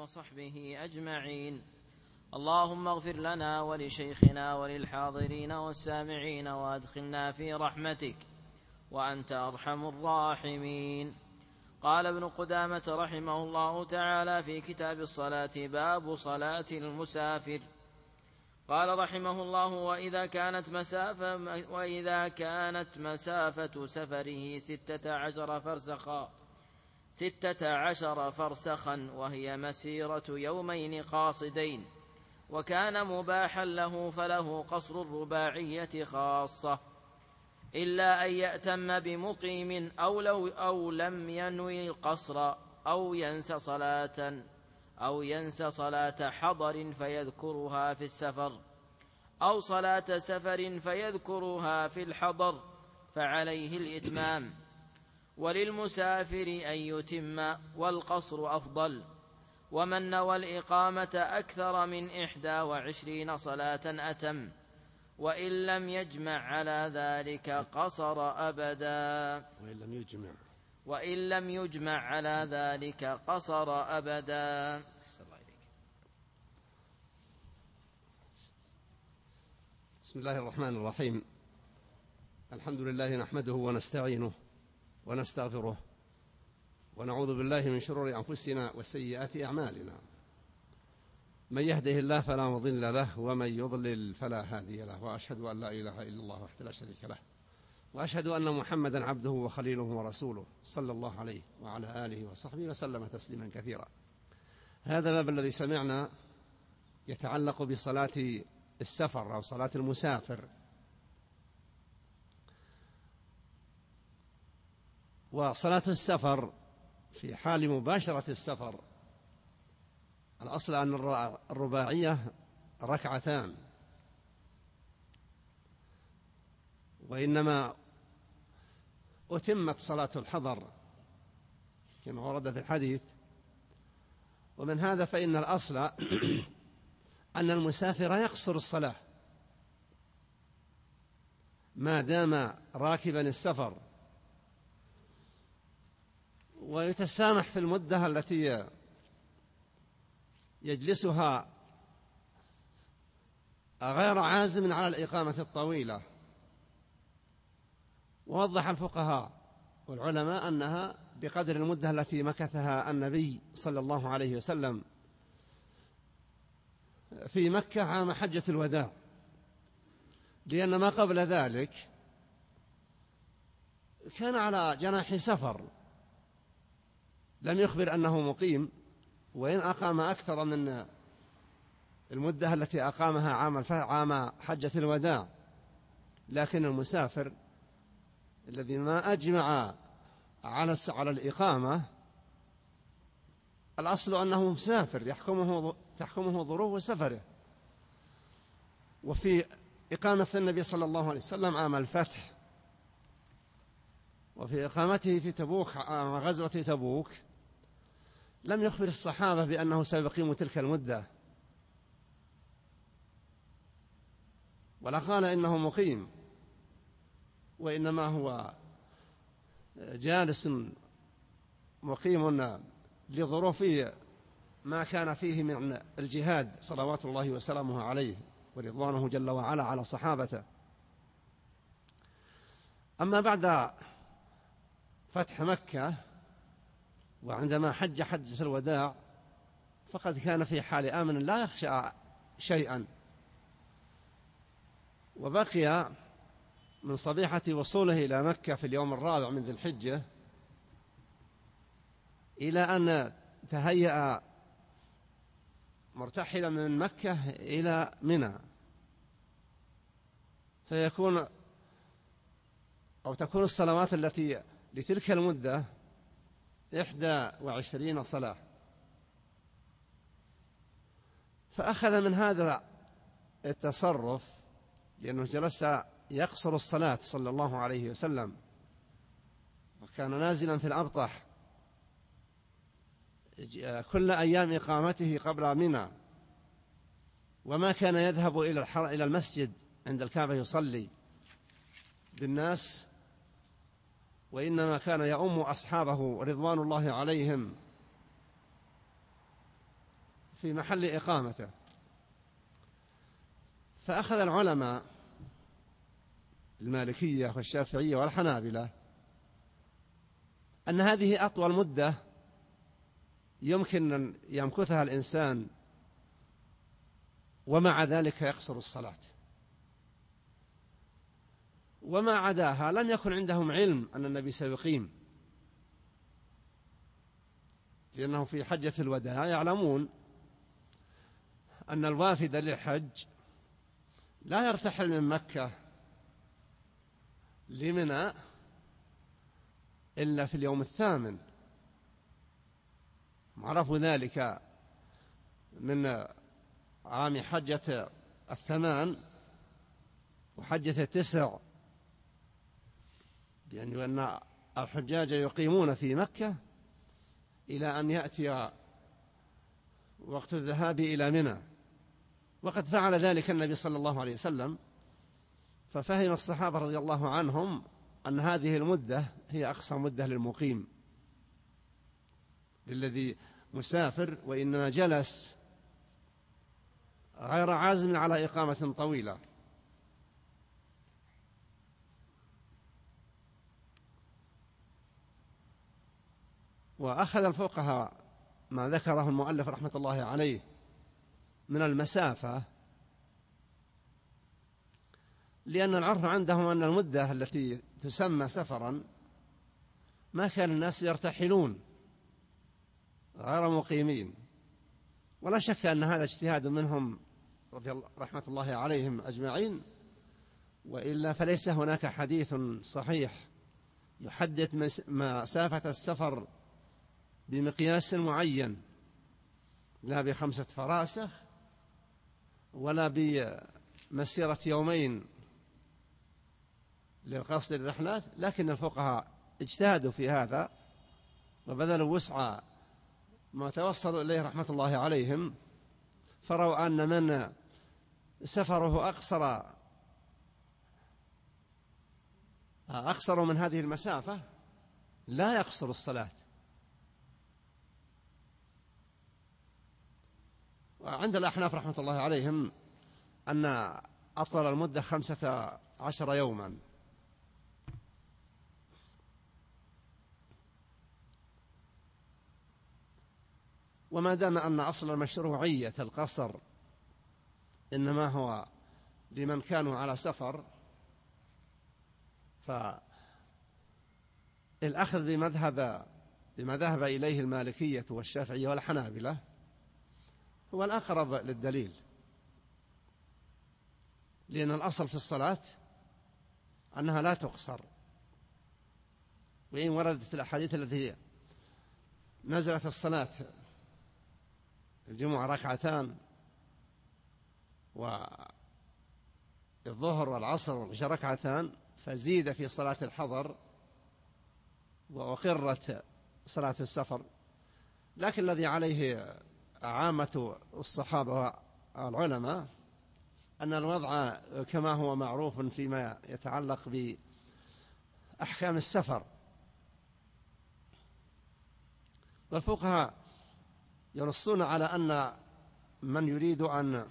وصحبه أجمعين. اللهم اغفر لنا ولشيخنا وللحاضرين والسامعين وأدخلنا في رحمتك وأنت أرحم الراحمين. قال ابن قدامة رحمه الله تعالى في كتاب الصلاة: باب صلاة المسافر. قال رحمه الله: وإذا كانت مسافة سفره 16 فرسخا وهي مسيرة يومين قاصدين، وكان مباحا له، فله قصر الرباعية خاصة، إلا أن يأتم بمقيم أو لم ينوي القصر أو ينسى صلاة حضر فيذكرها في السفر، أو صلاة سفر فيذكرها في الحضر، فعليه الإتمام. وللمسافر أن يتم، والقصر أفضل. ومن نوى الإقامة أكثر من 21 صلاة أتم، وإن لم يجمع على ذلك قصر أبدا. وإن لم يجمع على ذلك قصر أبدا. بسم الله الرحمن الرحيم. الحمد لله نحمده ونستعينه ونستغفره، ونعوذ بالله من شرور أنفسنا وسيئات أعمالنا. من يهده الله فلا مضل له، ومن يضلل فلا هادي له، وأشهد أن لا إله إلا الله وحده لا شريك له، وأشهد أن محمدا عبده وخليله ورسوله، صلى الله عليه وعلى آله وصحبه وسلم تسليما كثيرا. هذا الباب الذي سمعنا يتعلق بصلاة السفر أو صلاة المسافر. وصلاة السفر في حال مباشرة السفر، الأصل أن الرباعية ركعتان، وإنما أتمت صلاة الحضر كما ورد في الحديث. ومن هذا فإن الأصل أن المسافر يقصر الصلاة ما دام راكبا السفر، ويتسامح في المدة التي يجلسها غير عازم على الإقامة الطويلة. ووضح الفقهاء والعلماء أنها بقدر المدة التي مكثها النبي صلى الله عليه وسلم في مكة عام حجة الوداع، لأن ما قبل ذلك كان على جناح سفر، لم يخبر أنه مقيم، وإن أقام أكثر من المدة التي أقامها عام حجة الوداع. لكن المسافر الذي ما أجمع على الإقامة، الأصل أنه مسافر تحكمه ظروف سفره. وفي إقامة النبي صلى الله عليه وسلم عام الفتح، وفي إقامته في تبوك عام غزوة تبوك، لم يخبر الصحابة بأنه سيقيم تلك المدة، ولا قال إنه مقيم، وإنما هو جالس مقيم لظروف ما كان فيه من الجهاد صلوات الله وسلامه عليه ورضوانه جل وعلا على صحابته. أما بعد فتح مكة وعندما حجة الوداع، فقد كان في حال آمن لا يخشى شيئا، وبقي من صبيحة وصوله إلى مكة في اليوم الرابع من ذي الحجة إلى أن تهيأ مرتحلا من مكة إلى منى، تكون الصلوات التي لتلك المدة 21 صلاة. فأخذ من هذا التصرف، لأنه جلس يقصر الصلاة صلى الله عليه وسلم، وكان نازلا في الأبطح كل أيام إقامته قبل منى، وما كان يذهب إلى المسجد عند الكعبة يصلي بالناس، وإنما كان يؤم أصحابه رضوان الله عليهم في محل إقامته. فأخذ العلماء المالكية والشافعية والحنابلة أن هذه أطول مدة يمكن أن يمكثها الإنسان ومع ذلك يقصر الصلاة، وما عداها لم يكن عندهم علم أن النبي سيقيم، لأنه في حجة الوداع يعلمون أن الوافد للحج لا يرتحل من مكة لمنى إلا في اليوم الثامن. عرفوا ذلك من عام حجة الثمان وحجة التسع، يعني أن الحجاج يقيمون في مكة إلى أن يأتي وقت الذهاب إلى منى، وقد فعل ذلك النبي صلى الله عليه وسلم. ففهم الصحابة رضي الله عنهم أن هذه المدة هي أقصى مدة للمقيم، للذي مسافر وإنما جلس غير عازم على إقامة طويلة. وأخذ الفقهاء ما ذكره المؤلف رحمة الله عليه من المسافة، لأن العرف عندهم أن المدة التي تسمى سفرا ما كان الناس يرتحلون غير مقيمين، ولا شك أن هذا اجتهاد منهم رحمة الله عليهم أجمعين، وإلا فليس هناك حديث صحيح يحدد مسافة السفر بمقياس معين، لا ب5 فراسخ ولا بمسيرة يومين للقصد الرحلات، لكن الفقهاء اجتهدوا في هذا وبذلوا وسع ما توصلوا إليه رحمة الله عليهم، فروا أن من سفره أقصر من هذه المسافة لا يقصر الصلاة. وعند الأحناف رحمة الله عليهم أن أطول المدة 15 يوما. وما دام أن أصل المشروعية القصر إنما هو لمن كانوا على سفر، فالأخذ بما ذهب إليه المالكية والشافعية والحنابلة هو الأقرب للدليل، لأن الأصل في الصلاة أنها لا تقصر. وإن وردت في الأحاديث التي نزلت الصلاة الجمعة 2 ركعتان والظهر والعصر والعشاء 2 ركعتان، فزيد في صلاة الحضر وأقرت صلاة السفر. لكن الذي عليه عامة الصحابة والعلماء أن الوضع كما هو معروف فيما يتعلق بأحكام السفر. والفقهاء ينصون على أن من يريد أن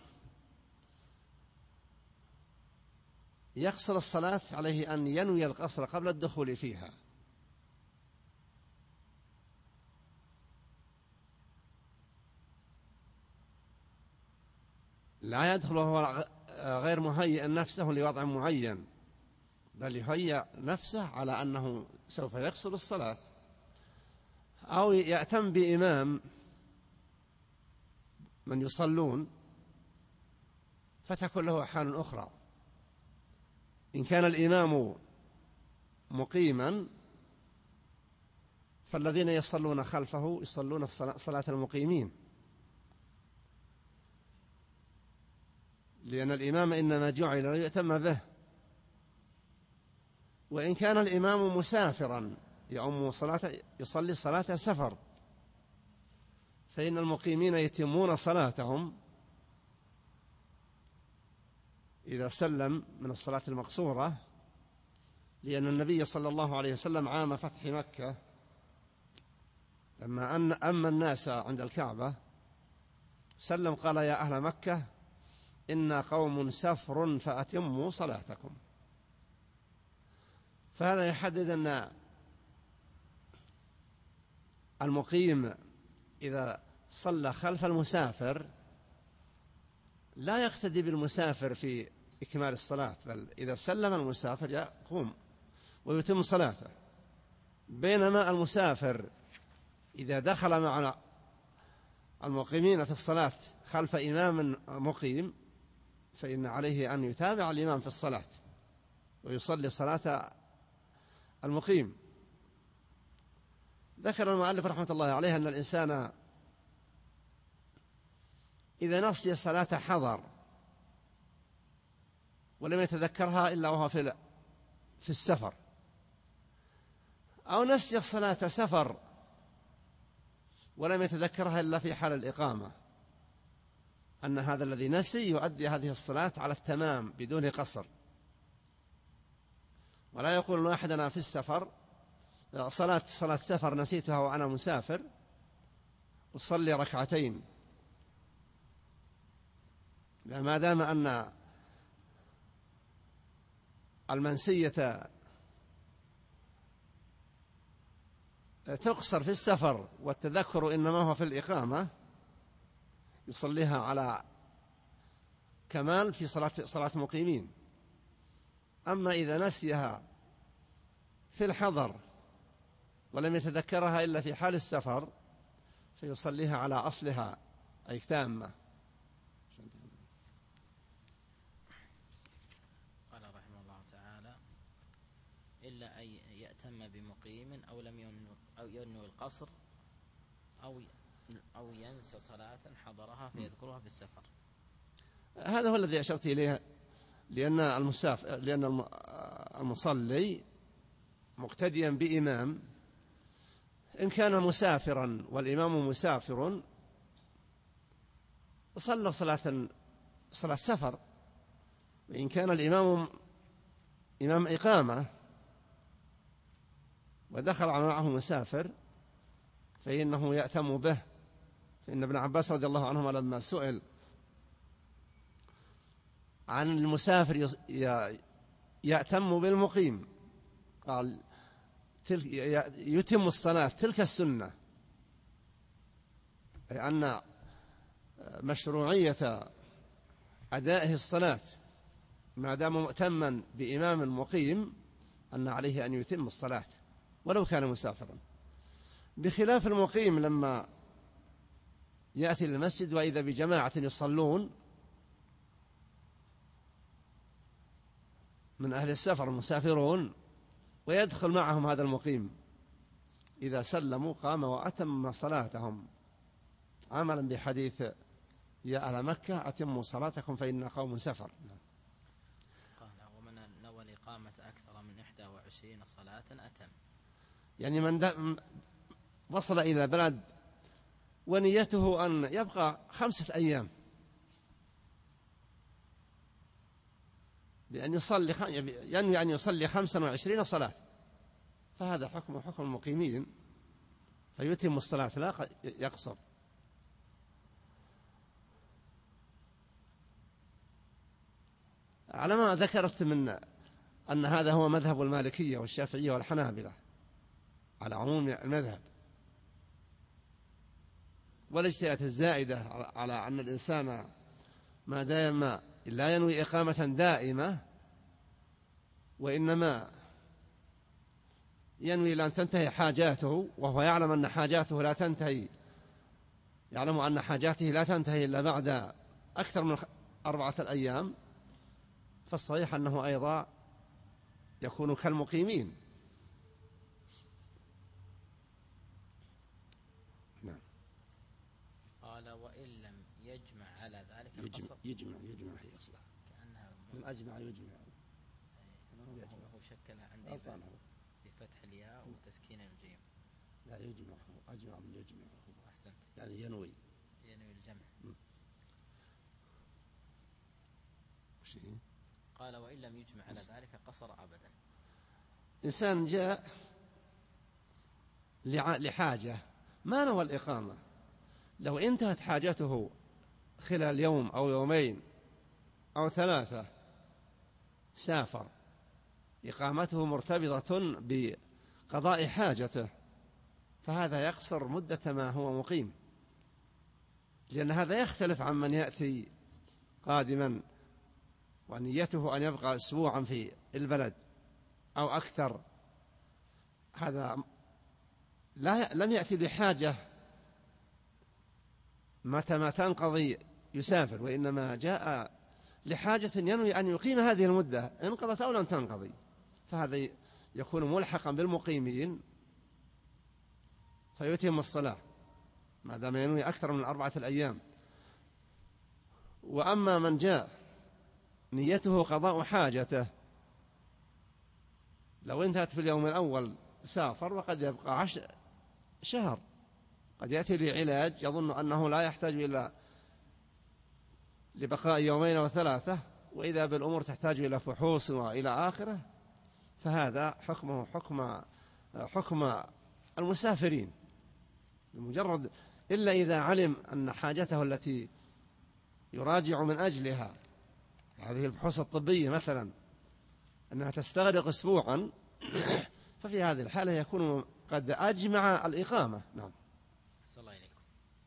يقصر الصلاة عليه أن ينوي القصر قبل الدخول فيها، لا يدخل وهو غير مهيئ نفسه لوضع معين، بل يهيئ نفسه على أنه سوف يقصر الصلاة، أو يأتم بإمام من يصلون فتكون له حال أخرى. إن كان الإمام مقيما فالذين يصلون خلفه يصلون صلاة المقيمين، لأن الإمام إنما جعل ليؤتم به. وإن كان الإمام مسافرا يصلي صلاة سفر فإن المقيمين يتمون صلاتهم إذا سلم من الصلاة المقصورة، لأن النبي صلى الله عليه وسلم عام فتح مكة لما أما الناس عند الكعبة سلم قال يا أهل مكة إنا قوم سفر فأتموا صلاتكم. فهذا يحدد أن المقيم إذا صلى خلف المسافر لا يقتدي بالمسافر في إكمال الصلاة، بل إذا سلم المسافر يقوم ويتم صلاته، بينما المسافر إذا دخل مع المقيمين في الصلاة خلف إمام مقيم فإن عليه أن يتابع الإمام في الصلاة ويصلي صلاة المقيم. ذكر المؤلف رحمة الله عليه أن الإنسان إذا نسي صلاة حضر ولم يتذكرها إلا وهو في السفر، أو نسي الصلاة سفر ولم يتذكرها إلا في حال الإقامة، أن هذا الذي نسي يؤدي هذه الصلاة على التمام بدون قصر. ولا يقول واحد أنا في السفر صلاة سفر نسيتها وأنا مسافر أصلي ركعتين، ما دام أن المنسية تقصر في السفر والتذكر إنما هو في الإقامة يصليها على كمال في صلاة مقيمين. أما إذا نسيها في الحضر ولم يتذكرها إلا في حال السفر فيصليها على أصلها أي تامة. قال رحمه الله تعالى إلا أن يأتم بمقيم أو ينوي القصر أو ينسى صلاة حضرها فيذكرها في السفر. هذا هو الذي أشرت إليه، لأن المصلي مقتديا بإمام إن كان مسافرا والإمام مسافر صلى صلاة سفر، وإن كان الإمام إمام إقامة ودخل معه مسافر فإنه يأتم به. فإن ابن عباس رضي الله عنهما لما سئل عن المسافر يأتم بالمقيم قال يتم الصلاة تلك السنة، أي أن مشروعية أدائه الصلاة ما دام مؤتما بإمام مقيم أن عليه أن يتم الصلاة ولو كان مسافرا، بخلاف المقيم لما يأتي للمسجد وإذا بجماعة يصلون من أهل السفر المسافرون ويدخل معهم هذا المقيم، إذا سلموا قام وأتم صلاتهم عملا بحديث يا أهل مكة أتموا صلاتكم فإن قوم سفر. قال ومن نوى الإقامة أكثر من 21 صلاة أتم، يعني من وصل إلى بلد ونيته أن يبقى 5 أيام بأن ينوي أن يصلي 25 صلاة، فهذا حكم المقيمين فيتم الصلاة لا يقصر. على ما ذكرت من أن هذا هو مذهب المالكية والشافعية والحنابلة على عموم المذهب، والاجتهادات الزائدة على أن الإنسان ما دام لا ينوي إقامة دائمة وإنما ينوي لأن تنتهي حاجاته، وهو يعلم أن حاجاته لا تنتهي، يعلم أن حاجاته لا تنتهي إلا بعد أكثر من 4 أيام، فالصحيح أنه أيضا يكون كالمقيمين. نعم. قال وإن لم يجمع على ذلك يجمع هي أصلا كأنها من أجمع يجمع هو شكل عندي بفتح الياء وتسكين الجيم. لا يجمع أجمع من يجمع. أحسنت، يعني ينوي الجمع. قال وإن لم يجمع على ذلك قصر أبدا. إنسان جاء لحاجة ما نوى الإقامة، لو انتهت حاجته خلال يوم أو يومين أو 3 سافر إقامته مرتبطة بقضاء حاجته، فهذا يقصر مدة ما هو مقيم، لأن هذا يختلف عن من يأتي قادما ونيته أن يبقى أسبوعا في البلد أو أكثر. هذا لم يأتي لحاجة متى ما تنقضي يسافر، وإنما جاء لحاجة ينوي أن يقيم هذه المدة انقضت أو لم تنقضي، فهذا يكون ملحقا بالمقيمين فيتم الصلاة ما دام ينوي أكثر من 4 أيام. وأما من جاء نيته قضاء حاجته، لو انتهت في اليوم الأول سافر وقد يبقى شهر، قد يأتي لعلاج يظن أنه لا يحتاج إلى لبقاء 2 أو 3، وإذا بالأمور تحتاج إلى فحوص وإلى آخره، فهذا حكمه حكم المسافرين بمجرد، إلا إذا علم أن حاجته التي يراجع من أجلها هذه الفحوص الطبية مثلا أنها تستغرق أسبوعا، ففي هذه الحالة يكون قد أجمع الإقامة. نعم. صلى الله عليكم.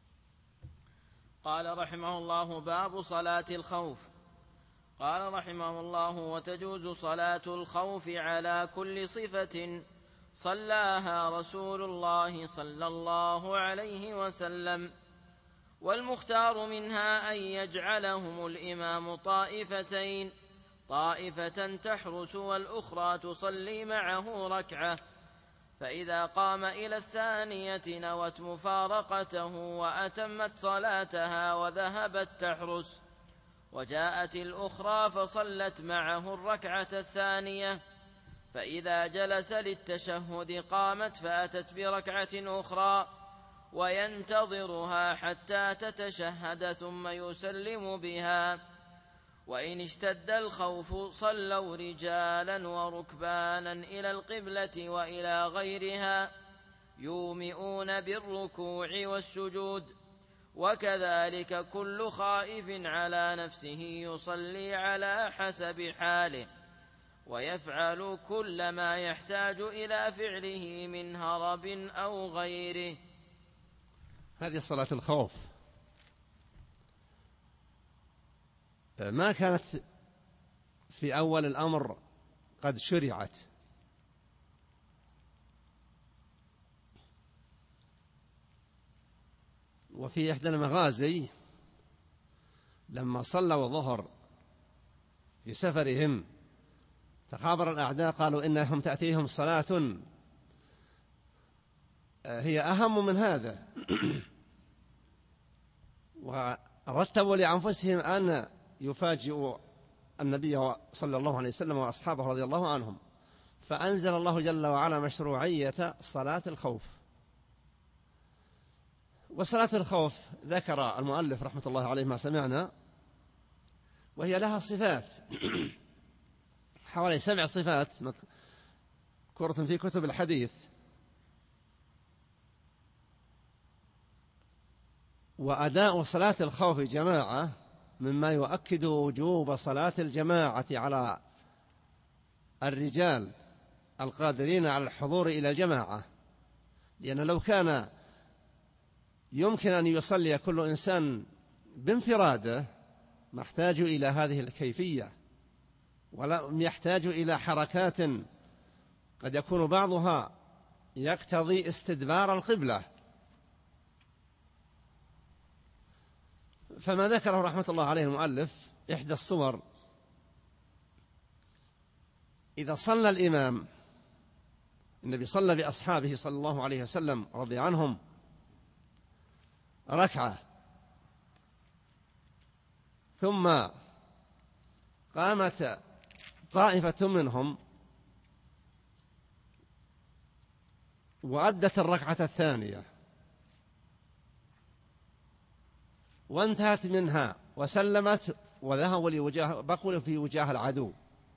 قال رحمه الله: باب صلاة الخوف. قال رحمه الله: وتجوز صلاة الخوف على كل صفة صلاها رسول الله صلى الله عليه وسلم، والمختار منها أن يجعلهم الإمام طائفتين، طائفة تحرس والأخرى تصلي معه ركعة، فإذا قام إلى الثانية نوت مفارقته وأتمت صلاتها وذهبت تحرس، وجاءت الأخرى فصلت معه الركعة الثانية، فإذا جلس للتشهد قامت فأتت بركعة أخرى وينتظرها حتى تتشهد ثم يسلم بها. وإن اشتد الخوف صلوا رجالا وركبانا إلى القبلة وإلى غيرها يومئون بالركوع والسجود، وكذلك كل خائف على نفسه يصلي على حسب حاله، ويفعل كل ما يحتاج إلى فعله من هرب أو غيره. هذه صلاة الخوف ما كانت في أول الأمر قد شرعت، وفي إحدى المغازي لما صلوا الظهر في سفرهم تخابر الأعداء قالوا إنهم تأتيهم صلاة هي أهم من هذا ورتبوا لأنفسهم أن يفاجئوا النبي صلى الله عليه وسلم وأصحابه رضي الله عنهم، فأنزل الله جل وعلا مشروعية صلاة الخوف. وصلاة الخوف ذكر المؤلف رحمة الله عليه ما سمعنا، وهي لها صفات حوالي 7 صفات مذكورة في كتب الحديث. وأداء صلاة الخوف جماعة مما يؤكد وجوب صلاة الجماعة على الرجال القادرين على الحضور إلى الجماعة، لأن لو كان يمكن أن يصلي كل إنسان بانفراده ما احتاج إلى هذه الكيفية، ولا يحتاج إلى حركات قد يكون بعضها يقتضي استدبار القبلة. فما ذكره رحمة الله عليه المؤلف إحدى الصور: إذا صلى الإمام، النبي صلى بأصحابه صلى الله عليه وسلم رضي عنهم ركعة، ثم قامت طائفة منهم وأدت الركعة الثانية وانتهت منها وسلمت وذهبوا بقوا في وجاه العدو،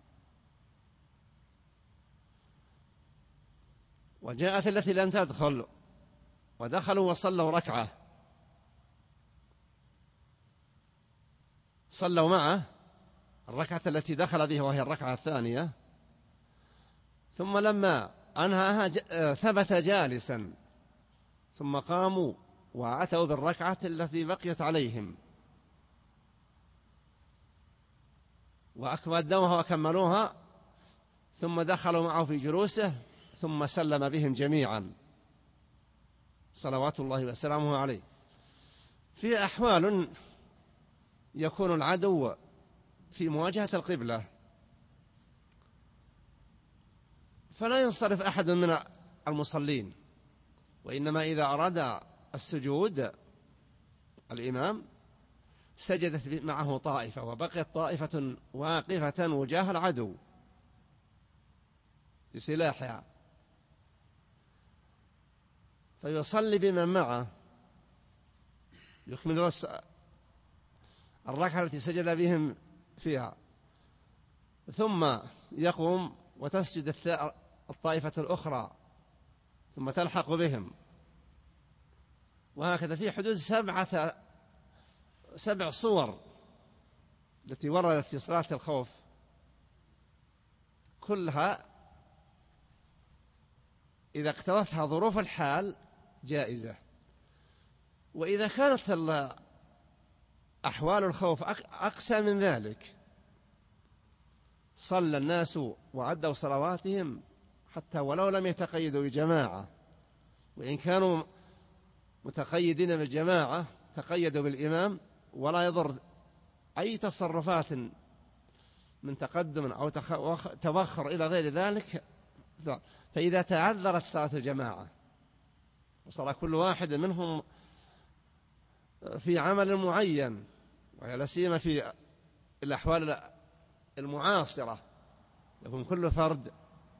وجاءت التي لم تدخل ودخلوا وصلوا ركعة، صلوا معه الركعة التي دخل بها وهي الركعة الثانية، ثم لما أنهاها ثبت جالسا، ثم قاموا وأتوا بالركعة التي بقيت عليهم وأكملوها وكملوها، ثم دخلوا معه في جلوسه، ثم سلم بهم جميعا صلوات الله وسلامه عليه. في أحوال يكون العدو في مواجهة القبلة فلا ينصرف أحد من المصلين، وإنما إذا أراد السجود الإمام سجدت معه طائفة وبقيت طائفة واقفة وجاه العدو بسلاحها، فيصلي بمن معه يكمل الركعة التي سجد بهم فيها، ثم يقوم وتسجد الطائفة الأخرى ثم تلحق بهم، وهكذا في حدود 7 صور التي وردت في صلاة الخوف، كلها إذا اقتضتها ظروف الحال جائزة. وإذا كانت أحوال الخوف أقسى من ذلك صلى الناس وعدوا صلواتهم حتى ولو لم يتقيدوا بجماعة، وإن كانوا متقيدين بالجماعة تقيدوا بالإمام، ولا يضر أي تصرفات من تقدم أو تبخر إلى غير ذلك. فإذا تعذرت صلاة الجماعة وصار كل واحد منهم في عمل معين، ولا سيما في الأحوال المعاصرة يكون كل فرد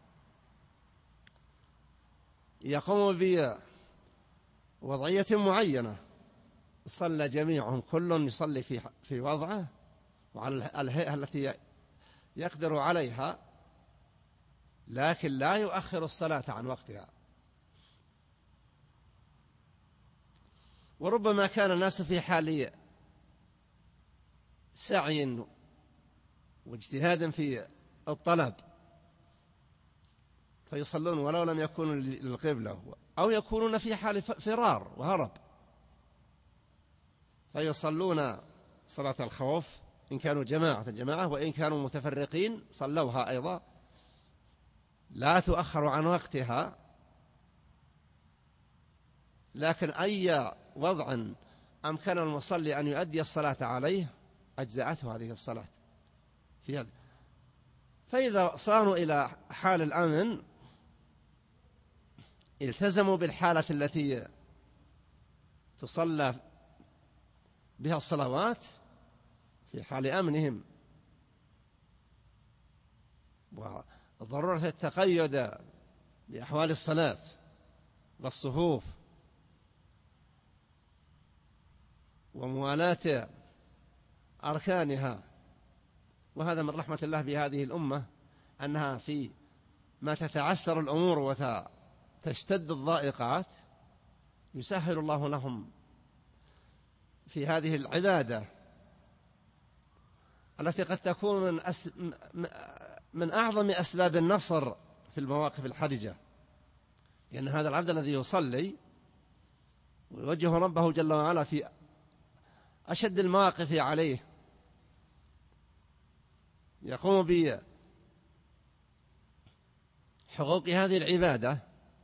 يقوم بوضعية معينة، صلى جميعهم كل يصلي في وضعه وعلى الهيئة التي يقدر عليها، لكن لا يؤخر الصلاة عن وقتها. وربما كان الناس في حال سعي واجتهاد في الطلب فيصلون ولو لم يكونوا للقبلة، أو يكونون في حال فرار وهرب فيصلون صلاة الخوف إن كانوا جماعة، وإن كانوا متفرقين صلوها أيضا، لا تؤخر عن وقتها. لكن أي وضع أمكن المصلي أن يؤدي الصلاة عليه أجزأته هذه الصلاة في هذا. فإذا صاروا إلى حال الأمن التزموا بالحالة التي تصلى بها الصلوات في حال أمنهم، وضرورة التقيد بأحوال الصلاة والصفوف وموالاة أركانها. وهذا من رحمة الله بهذه الأمة أنها في ما تتعسر الأمور وتشتد الضائقات يسهل الله لهم في هذه العبادة التي قد تكون من أعظم أسباب النصر في المواقف الحرجة، لأن هذا العبد الذي يصلي ويوجه ربه جل وعلا في أشد المواقف عليه يقوم بحقوق هذه العبادة،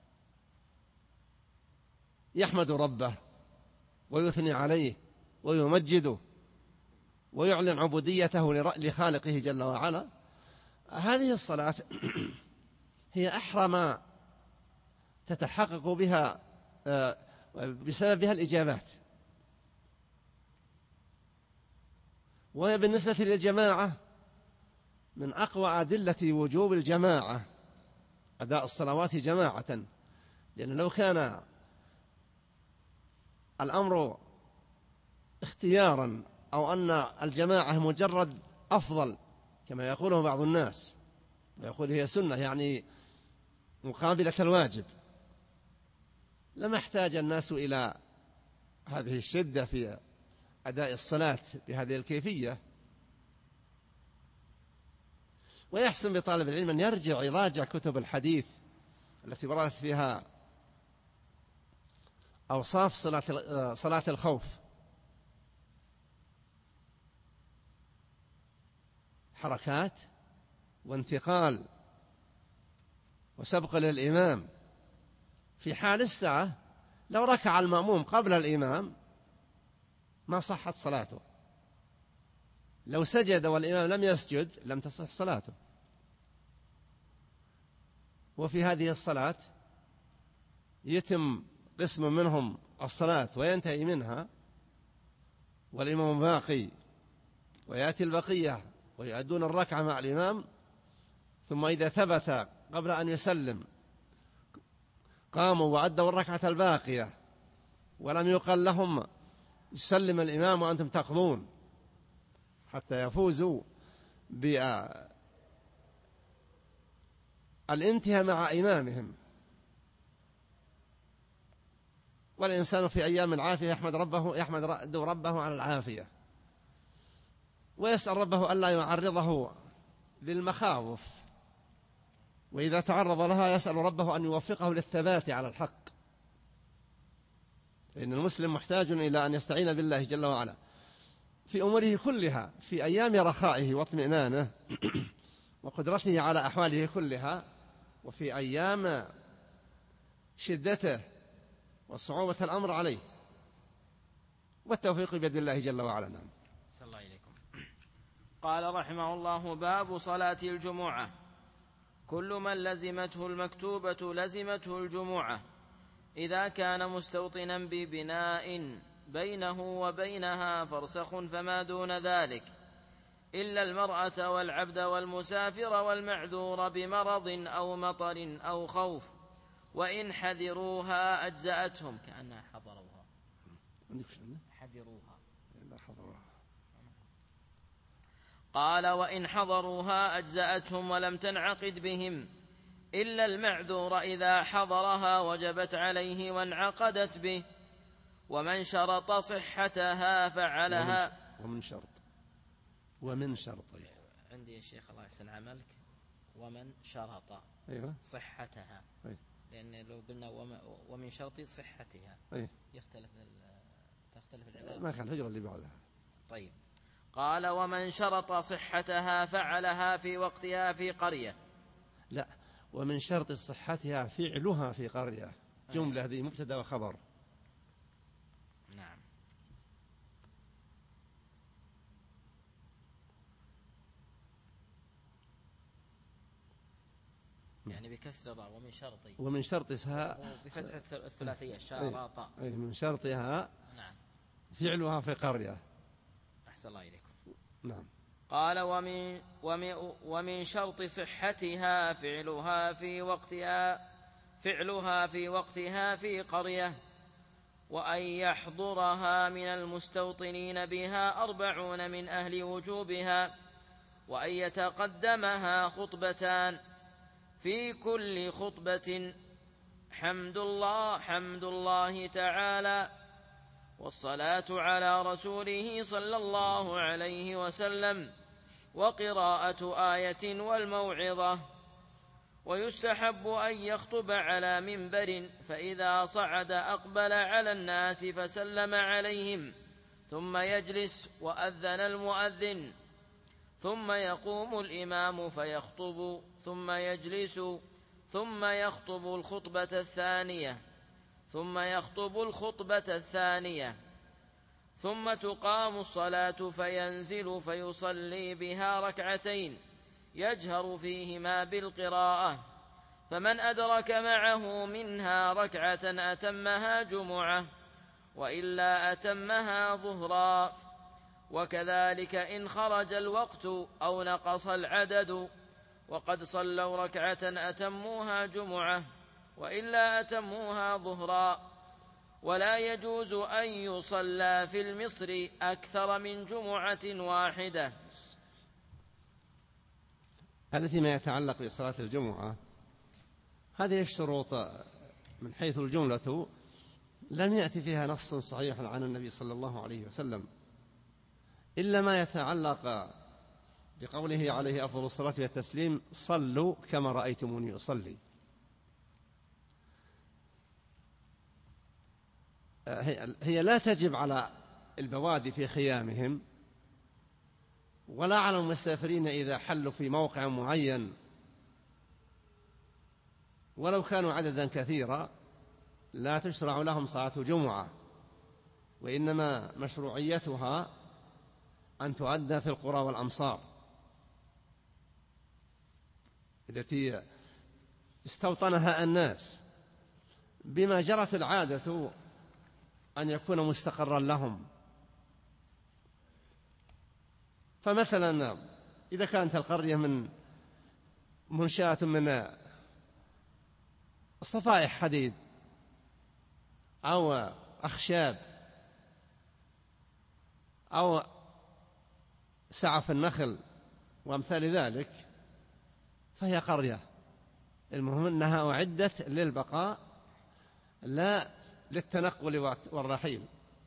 يحمد ربه ويثني عليه ويمجده ويعلن عبوديته لخالقه جل وعلا. هذه الصلاة هي أحرى ما تتحقق بها بسببها الإجابات. وهي بالنسبة للجماعة من أقوى أدلة وجوب الجماعة أداء الصلوات جماعة، لأن لو كان الأمر اختيارا أو أن الجماعة مجرد أفضل كما يقوله بعض الناس ويقول هي سنة يعني مقابلة الواجب، لما احتاج الناس إلى هذه الشدة في أداء الصلاة بهذه الكيفية، ويحسن بطالب العلم أن يرجع يراجع كتب الحديث التي وردت فيها أوصاف صلاة الخوف، حركات وانتقال وسبق للإمام. في حال الساعة لو ركع المأموم قبل الإمام ما صحت صلاته، لو سجد والإمام لم يسجد لم تصح صلاته. وفي هذه الصلاة يتم قسم منهم الصلاة وينتهي منها والإمام باقي، ويأتي البقية ويؤدون الركعة مع الإمام، ثم إذا ثبت قبل أن يسلم قاموا وأدوا الركعة الباقية ولم يقل لهم يسلم الإمام وأنتم تقضون، حتى يفوزوا بالانتهاء مع إمامهم. والإنسان في أيام العافية يحمد ربه على العافية، ويسأل ربه ألا يعرضه للمخاوف، وإذا تعرض لها يسأل ربه أن يوفقه للثبات على الحق، فإن المسلم محتاج إلى أن يستعين بالله جل وعلا في أموره كلها، في أيام رخائه واطمئنانه وقدرته على أحواله كلها، وفي أيام شدته وصعوبة الأمر عليه، والتوفيق بيد الله جل وعلا. نعم. صلى الله عليكم. قال رحمه الله: باب صلاة الجمعة. كل من لزمته المكتوبة لزمته الجمعة إذا كان مستوطنا ببناء بينه وبينها فرسخ فما دون ذلك، إلا المرأة والعبد والمسافر والمعذور بمرض أو مطر أو خوف، وإن حذروها أجزأتهم. كأنها حضروها. حذروها. قال: وإن حضروها أجزأتهم ولم تنعقد بهم، إلا المعذور إذا حضرها وجبت عليه وانعقدت به، ومن شرط صحتها فعلها. ومن شرط عندي يا شيخ الله يحسن عملك ومن شرط صحتها، لأن لو قلنا ومن شرط صحتها تختلف العبارة، ما كان الهجرة اللي بعدها. طيب. قال: ومن شرط صحتها فعلها في وقتها في قرية. لا، ومن شرط صحتها فعلها في قرية، جملة هذه مبتدأ وخبر. نعم. يعني بكسر الراء ومن شرطها بفتح الثلاثية شرط. من شرطها. نعم. فعلها في قرية. أحسن الله إليكم. نعم. قال: ومن شرط صحتها فعلها في وقتها في قرية، وأن يحضرها من المستوطنين بها 40 من أهل وجوبها، وأن يتقدمها خطبتان، في كل خطبة حمد الله تعالى، والصلاة على رسوله صلى الله عليه وسلم، وقراءة آية والموعظة. ويستحب أن يخطب على منبر، فإذا صعد أقبل على الناس فسلم عليهم، ثم يجلس وأذن المؤذن، ثم يقوم الإمام فيخطب، ثم يجلس، ثم يخطب الخطبة الثانية، ثم تقام الصلاة فينزل فيصلي بها 2 يجهر فيهما بالقراءة، فمن أدرك معه منها 1 أتمها جمعة، وإلا أتمها ظهرا. وكذلك إن خرج الوقت أو نقص العدد وقد صلوا 2 أتموها جمعة، وإلا أتموها ظهرا. ولا يجوز أن يصلى في المصر أكثر من جمعة واحدة. هذا فيما يتعلق بصلاة الجمعة. هذه الشروط من حيث الجملة لم يأتي فيها نص صحيح عن النبي صلى الله عليه وسلم، إلا ما يتعلق بقوله عليه أفضل الصلاة والتسليم: صلوا كما رأيتموني أصلي. هي لا تجب على البوادي في خيامهم ولا على المسافرين إذا حلوا في موقع معين ولو كانوا عددا كثيرا، لا تشرع لهم صلاة جمعة، وإنما مشروعيتها أن تؤدى في القرى والأمصار التي استوطنها الناس بما جرت العادة أن يكون مستقرا لهم. فمثلا إذا كانت القرية منشأة من صفائح حديد أو أخشاب أو سعف النخل وأمثال ذلك، فهي قرية، المهم أنها أعدت للبقاء لا للتنقل والرحيل،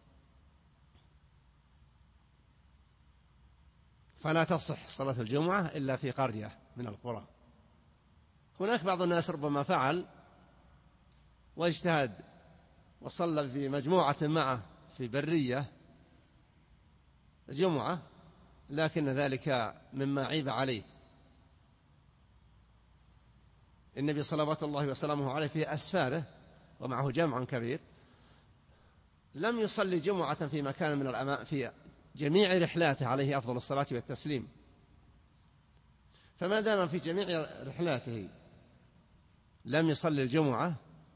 فلا تصح صلاة الجمعة إلا في قرية من القرى. هناك بعض الناس ربما فعل واجتهد وصلى في مجموعة معه في برية جمعة، لكن ذلك مما عيب عليه. النبي صلوات الله وسلامه عليه في أسفاره ومعه جمع كبير لم يصلي جمعة في مكان من الأمام في جميع رحلاته عليه أفضل الصلاة والتسليم. فما دام في جميع رحلاته لم يصلي الجمعة،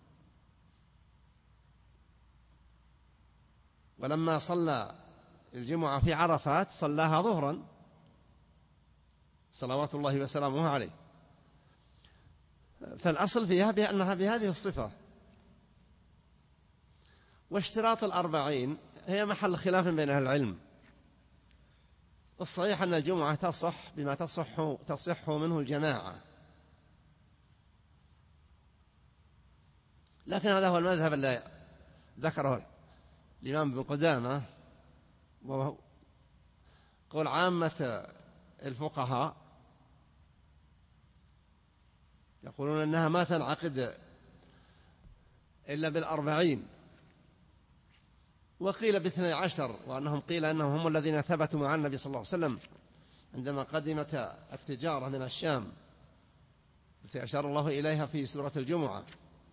ولما صلى الجمعة في عرفات صلاها ظهرا صلوات الله وسلامه عليه. فالأصل فيها بأنها بهذه الصفة. واشتراط 40 هي محل خلاف بين أهل العلم. الصحيح أن الجمعة تصح بما تصح منه الجماعة، لكن هذا هو المذهب الذي ذكره الإمام ابن قدامة، وهو قول عامة الفقهاء يقولون أنها ما تنعقد إلا بال40، وقيل ب12، وأنهم قيل أنهم هم الذين ثبتوا مع النبي صلى الله عليه وسلم عندما قدمت التجارة من الشام، التي أشار الله إليها في سورة الجمعة.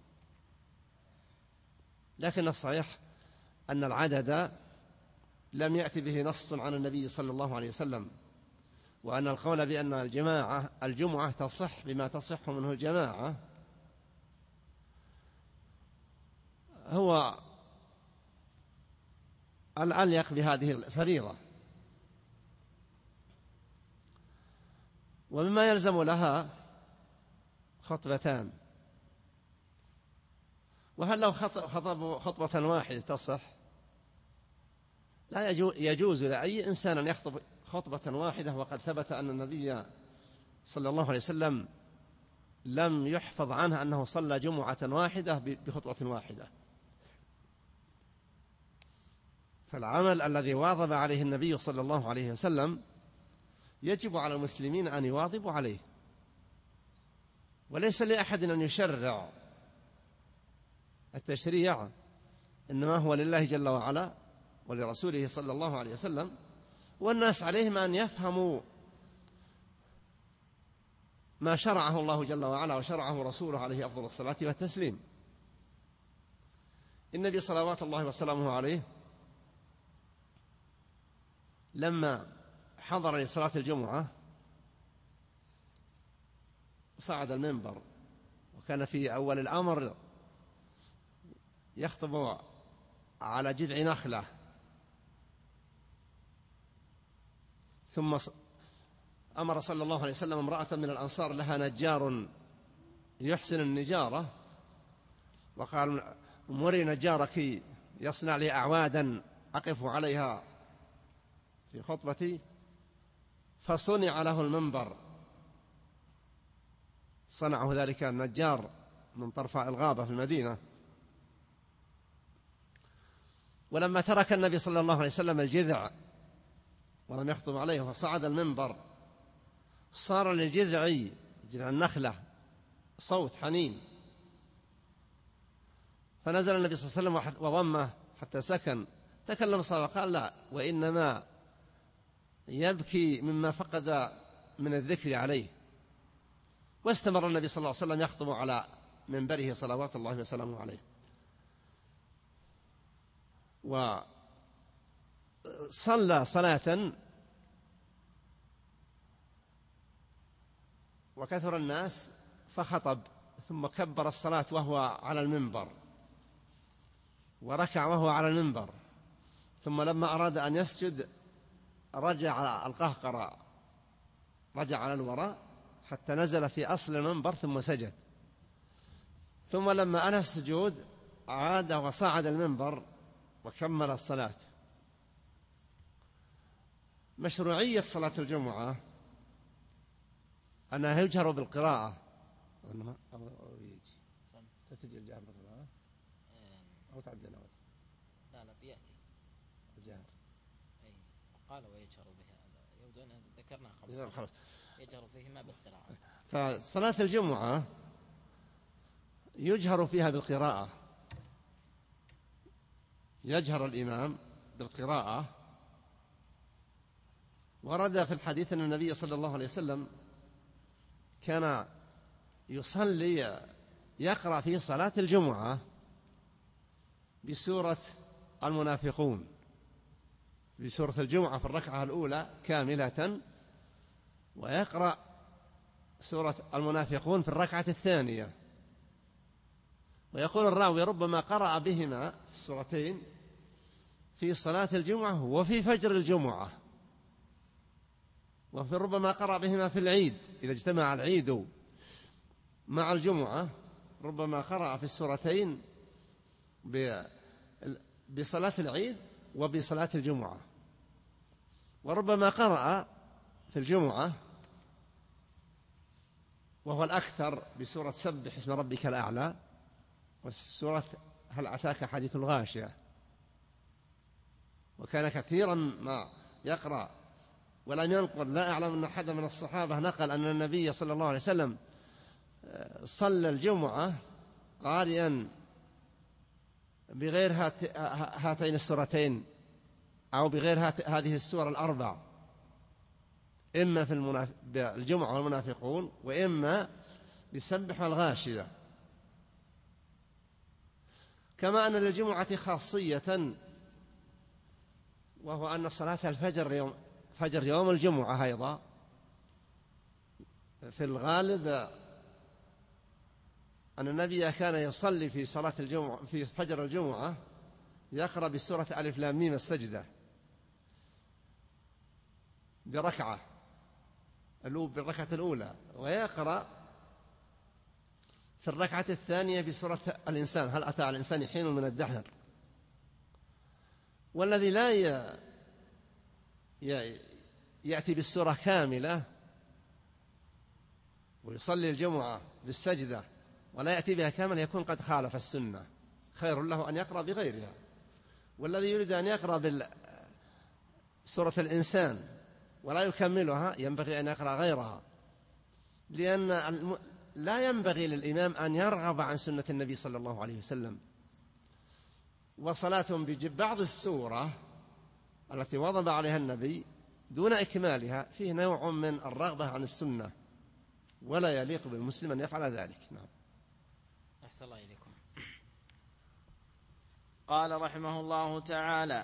لكن الصحيح أن العدد لم يأتي به نص عن النبي صلى الله عليه وسلم، وأن القول بأن الجمعة تصح بما تصح منه الجماعة هو الأليق بهذه الفريضة. ومما يلزم لها خطبتان، وهل لو خطب خطبة واحدة تصح؟ لا يجوز لأي إنسان أن يخطب خطبة واحدة، وقد ثبت أن النبي صلى الله عليه وسلم لم يحفظ عنه أنه صلى جمعة واحدة بخطبة واحدة. فالعمل الذي واظب عليه النبي صلى الله عليه وسلم يجب على المسلمين أن يواظبوا عليه، وليس لأحد أن يشرع. التشريع إنما هو لله جل وعلا ولرسوله صلى الله عليه وسلم، والناس عليهم أن يفهموا ما شرعه الله جل وعلا وشرعه رسوله عليه أفضل الصلاة والتسليم. النبي صلوات الله وسلامه عليه لما حضر لصلاة الجمعة صعد المنبر، وكان في أول الأمر يخطب على جذع نخلة، ثم أمر صلى الله عليه وسلم امرأة من الأنصار لها نجار يحسن النجارة، وقال: مري نجارك يصنع لي أعوادا أقف عليها في خطبتي. فصنع له المنبر، صنعه ذلك النجار من طرفاء الغابة في المدينة. ولما ترك النبي صلى الله عليه وسلم الجذع ولم يخطب عليه وصعد المنبر صار لجذع النخلة صوت حنين، فنزل النبي صلى الله عليه وسلم وضمه حتى سكن. تكلم صلى الله عليه وسلم قال: لا، وإنما يبكي مما فقد من الذكر عليه. واستمر النبي صلى الله عليه وسلم يخطب على منبره صلوات الله وسلامه عليه. وصلى صلاة وكثر الناس فخطب، ثم كبر الصلاة وهو على المنبر، وركع وهو على المنبر، ثم لما أراد أن يسجد رجع على القهقرة، رجع على الوراء حتى نزل في أصل المنبر ثم سجد. ثم لما أنهى السجود عاد وصعد المنبر وكمل الصلاة. مشروعية صلاة الجمعة أنها يجهر بالقراءة. تتجي الجهر بالقراءة أو تعدل أول؟ لا بيأتي الجهر. أي قال ويجهر بها، يبدو أن ذكرنا خلاص يجهر فيهما بالقراءة. فصلاة الجمعة يجهر فيها بالقراءة، يجهر الإمام بالقراءة. ورد في الحديث أن النبي صلى الله عليه وسلم كان يصلي يقرأ في صلاة الجمعة بسورة المنافقون، بسورة الجمعة في الركعة الأولى كاملة، ويقرأ سورة المنافقون في الركعة الثانية. ويقول الراوي: ربما قرأ بهما في السورتين في صلاة الجمعة وفي فجر الجمعة، وفي ربما قرأ بهما في العيد إذا اجتمع العيد مع الجمعة، ربما قرأ في السورتين بصلاة العيد وبصلاة الجمعة. وربما قرأ في الجمعة وهو الأكثر بسورة سبح اسم ربك الأعلى وسورة هل أتاك حديث الغاشية. وكان كثيرا ما يقرأ، ولم ينقل، لا أعلم أن أحد من الصحابة نقل أن النبي صلى الله عليه وسلم صلى الجمعة قارئا بغير هاتين السورتين أو بغير هذه السور الأربع، إما في الجمعة والمنافقون، وإما بسبح والغاشية. كما أن للجمعة خاصية، وهو أن صلاة الفجر فجر يوم الجمعة أيضا في الغالب أن النبي كان يصلي في صلاة الجمعة في فجر الجمعة يقرأ بسورة ألف لام ميم السجدة بالركعة الأولى، ويقرأ في الركعة الثانية بسورة الإنسان هل أتى على الإنسان حين من الدهر. والذي لا يأتي بالسورة كاملة ويصلي الجمعة بالسجدة ولا يأتي بها كاملة يكون قد خالف السنة، خير له أن يقرأ بغيرها. والذي يريد أن يقرأ بسورة الإنسان ولا يكملها ينبغي أن يقرأ غيرها، لأن لا ينبغي للإمام أن يرغب عن سنة النبي صلى الله عليه وسلم. وصلاة ببعض السورة التي وضب عليها النبي دون إكمالها فيه نوع من الرغبة عن السنة، ولا يليق بالمسلم أن يفعل ذلك. نعم. أحسن الله إليكم. قال رحمه الله تعالى: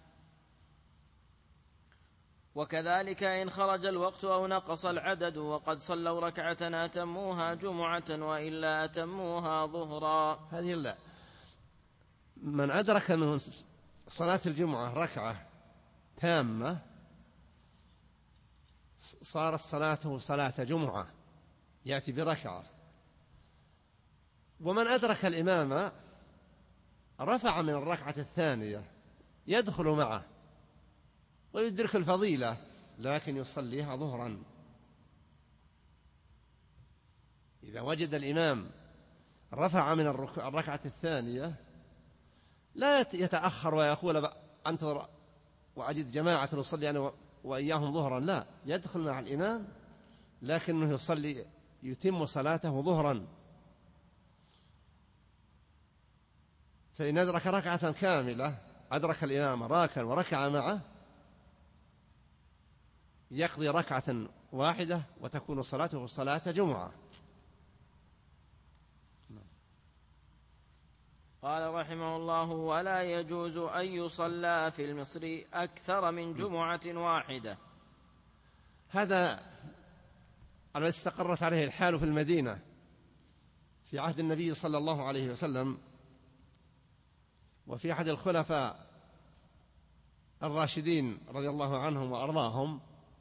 وكذلك إن خرج الوقت أو نقص العدد وقد صلوا ركعة أتموها جمعة وإلا أتموها ظهرا. هذه لا، من أدرك من صلاة الجمعة ركعة تامة صارت صلاته صلاة جمعة يأتي بركعة. ومن أدرك الإمام رفع من الركعة الثانية يدخل معه ويدرك الفضيلة لكن يصليها ظهرا. إذا وجد الإمام رفع من الركعة الثانية لا يتأخر ويقول أنتظر وأجد جماعة نصلي أنا وإياهم ظهرا، لا، يدخل مع الإمام لكنه يصلي يتم صلاته ظهرا، فإن أدرك ركعة كاملة أدرك الإمام راكا وركع معه يقضي ركعة واحدة وتكون صلاته صلاة جمعة. قال رحمه الله: ولا يجوز أن يصلى في المصر أكثر من جمعة واحدة. هذا الذي استقرت عليه الحال في المدينة في عهد النبي صلى الله عليه وسلم وفي عهد الخلفاء الراشدين رضي الله عنهم وأرضاهم،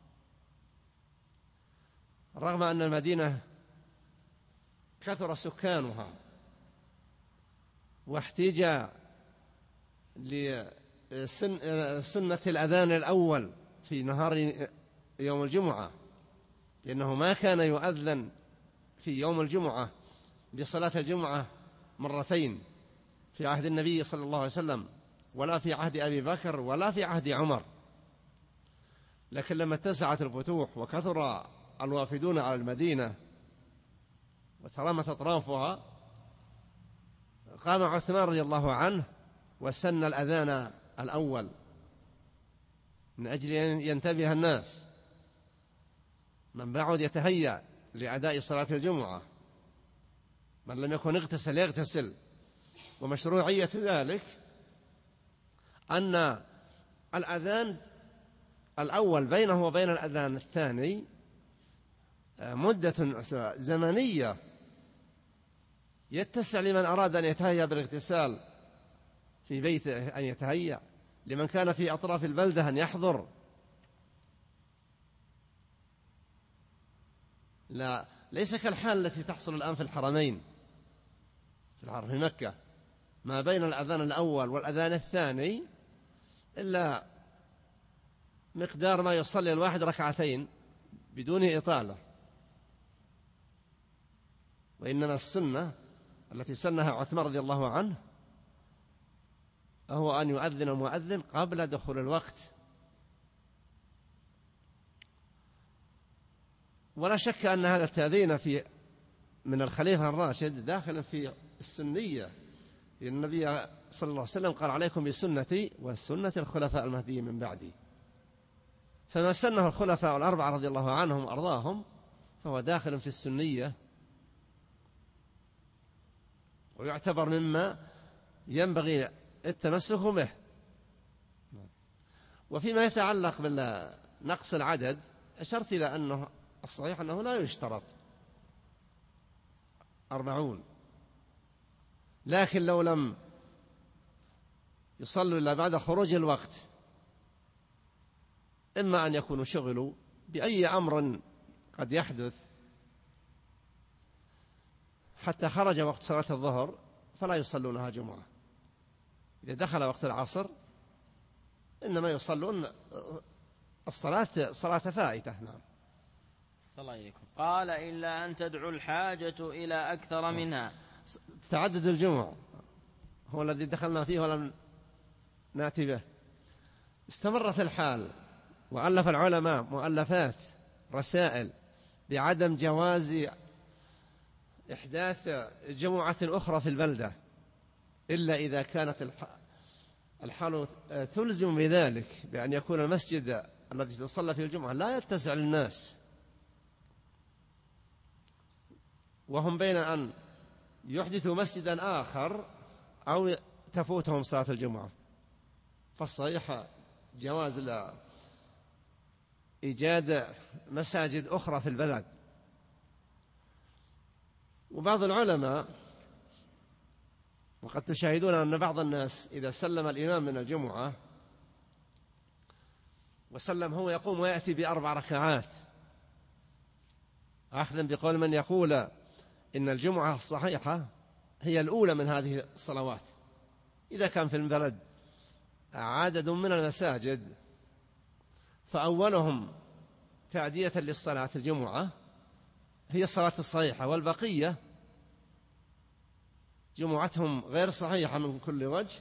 رغم أن المدينة كثر سكانها واحتاج لسنة الأذان الأول في نهار يوم الجمعة، لأنه ما كان يؤذن في يوم الجمعة بصلاة الجمعة مرتين في عهد النبي صلى الله عليه وسلم، ولا في عهد أبي بكر ولا في عهد عمر. لكن لما اتسعت الفتوح وكثر الوافدون على المدينة وترامت أطرافها، قام عثمان رضي الله عنه وسن الأذان الأول من أجل أن ينتبه الناس، من بعد يتهيأ لأداء صلاة الجمعة، من لم يكن اغتسل يغتسل. ومشروعية ذلك أن الأذان الأول بينه وبين الأذان الثاني مدة زمنية يتسع لمن أراد أن يتهيأ بالاغتسال في بيته أن يتهيأ، لمن كان في أطراف البلدة أن يحضر. لا، ليس كالحال التي تحصل الآن في الحرمين، في مكة ما بين الأذان الأول والأذان الثاني إلا مقدار ما يصلي الواحد ركعتين بدون إطالة. وإنما السنة التي سنها عثمان رضي الله عنه هو أن يؤذن المؤذن قبل دخول الوقت. ولا شك أن هذا التأذين من الخليفة الراشد داخل في السنية، لأن النبي صلى الله عليه وسلم قال: عليكم بسنتي وسنة الخلفاء المهديين من بعدي. فما سنه الخلفاء الأربعة رضي الله عنهم وأرضاهم فهو داخل في السنية، ويعتبر مما ينبغي التمسك به. وفيما يتعلق بنقص العدد أشرت إلى أنه الصحيح أنه لا يشترط 40، لكن لو لم يصلوا إلا بعد خروج الوقت، إما أن يكونوا شغلوا بأي أمر قد يحدث حتى خرج وقت صلاة الظهر فلا يصلونها جمعة. إذا دخل وقت العصر إنما يصلون الصلاة صلاة فائتة. نعم. صلى الله عليكم. قال: إلا أن تدعو الحاجة إلى أكثر منها. تعدد الجمع هو الذي دخلنا فيه ولم نأتي به. استمرت الحال وألف العلماء مؤلفات رسائل بعدم جواز إحداث جمعة أخرى في البلدة إلا إذا كانت الحال تلزم بذلك، بأن يكون المسجد الذي تصلى فيه الجمعة لا يتسع للناس، وهم بين أن يحدثوا مسجدا آخر أو تفوتهم صلاة الجمعة. فالصحيح جواز إيجاد مساجد أخرى في البلد. وبعض العلماء، وقد تشاهدون أن بعض الناس إذا سلم الإمام من الجمعة وسلم هو يقوم ويأتي ب4 ركعات، أخذا بقول من يقول إن الجمعة الصحيحة هي الأولى من هذه الصلوات. إذا كان في البلد عدد من المساجد فأولهم تأدية للصلاة الجمعة هي الصلاة الصحيحة، والبقية جمعتهم غير صحيحة من كل وجه،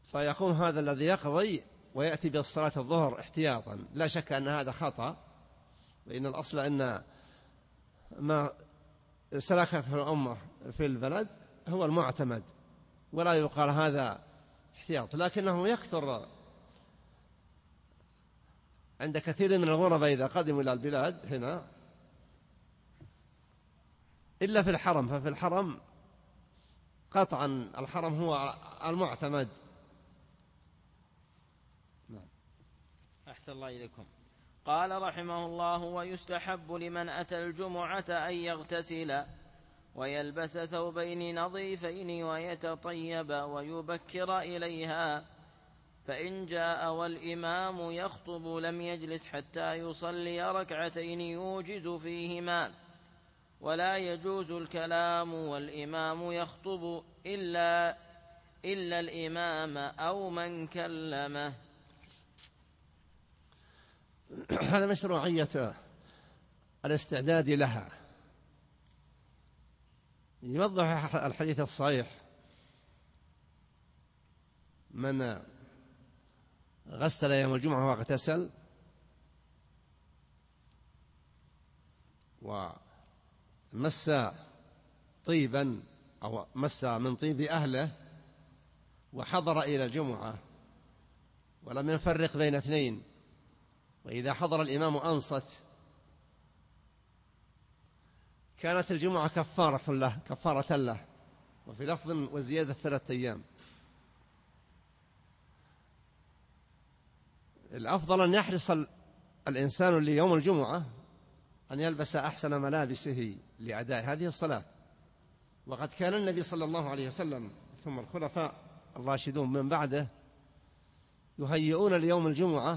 فيقوم هذا الذي يقضي ويأتي بالصلاة الظهر احتياطا. لا شك أن هذا خطأ، وإن الأصل أن ما سلكته الأمة في البلد هو المعتمد، ولا يقال هذا احتياط. لكنه يكثر عند كثير من الغرباء إذا قدموا إلى البلاد هنا إلا في الحرم، ففي الحرم قطعا الحرم هو المعتمد. أحسن الله إليكم. قال رحمه الله: ويستحب لمن أتى الجمعة أن يغتسل ويلبس ثوبين نظيفين ويتطيب ويبكر إليها، فإن جاء والإمام يخطب لم يجلس حتى يصلي ركعتين يوجز فيهما، ولا يجوز الكلام والإمام يخطب إلا الإمام أو من كلمه. هذا مشروعية الاستعداد لها. يوضح الحديث الصحيح: من غسل يوم الجمعة واغتسل ومس طيبا أو مس من طيب أهله وحضر إلى الجمعة ولم يفرق بين اثنين، وإذا حضر الإمام أنصت، كانت الجمعة كفارة له، وفي لفظ وزيادة 3 أيام. الأفضل أن يحرص الإنسان ليوم الجمعة أن يلبس أحسن ملابسه لأداء هذه الصلاة. وقد كان النبي صلى الله عليه وسلم ثم الخلفاء الراشدون من بعده يهيئون ليوم الجمعة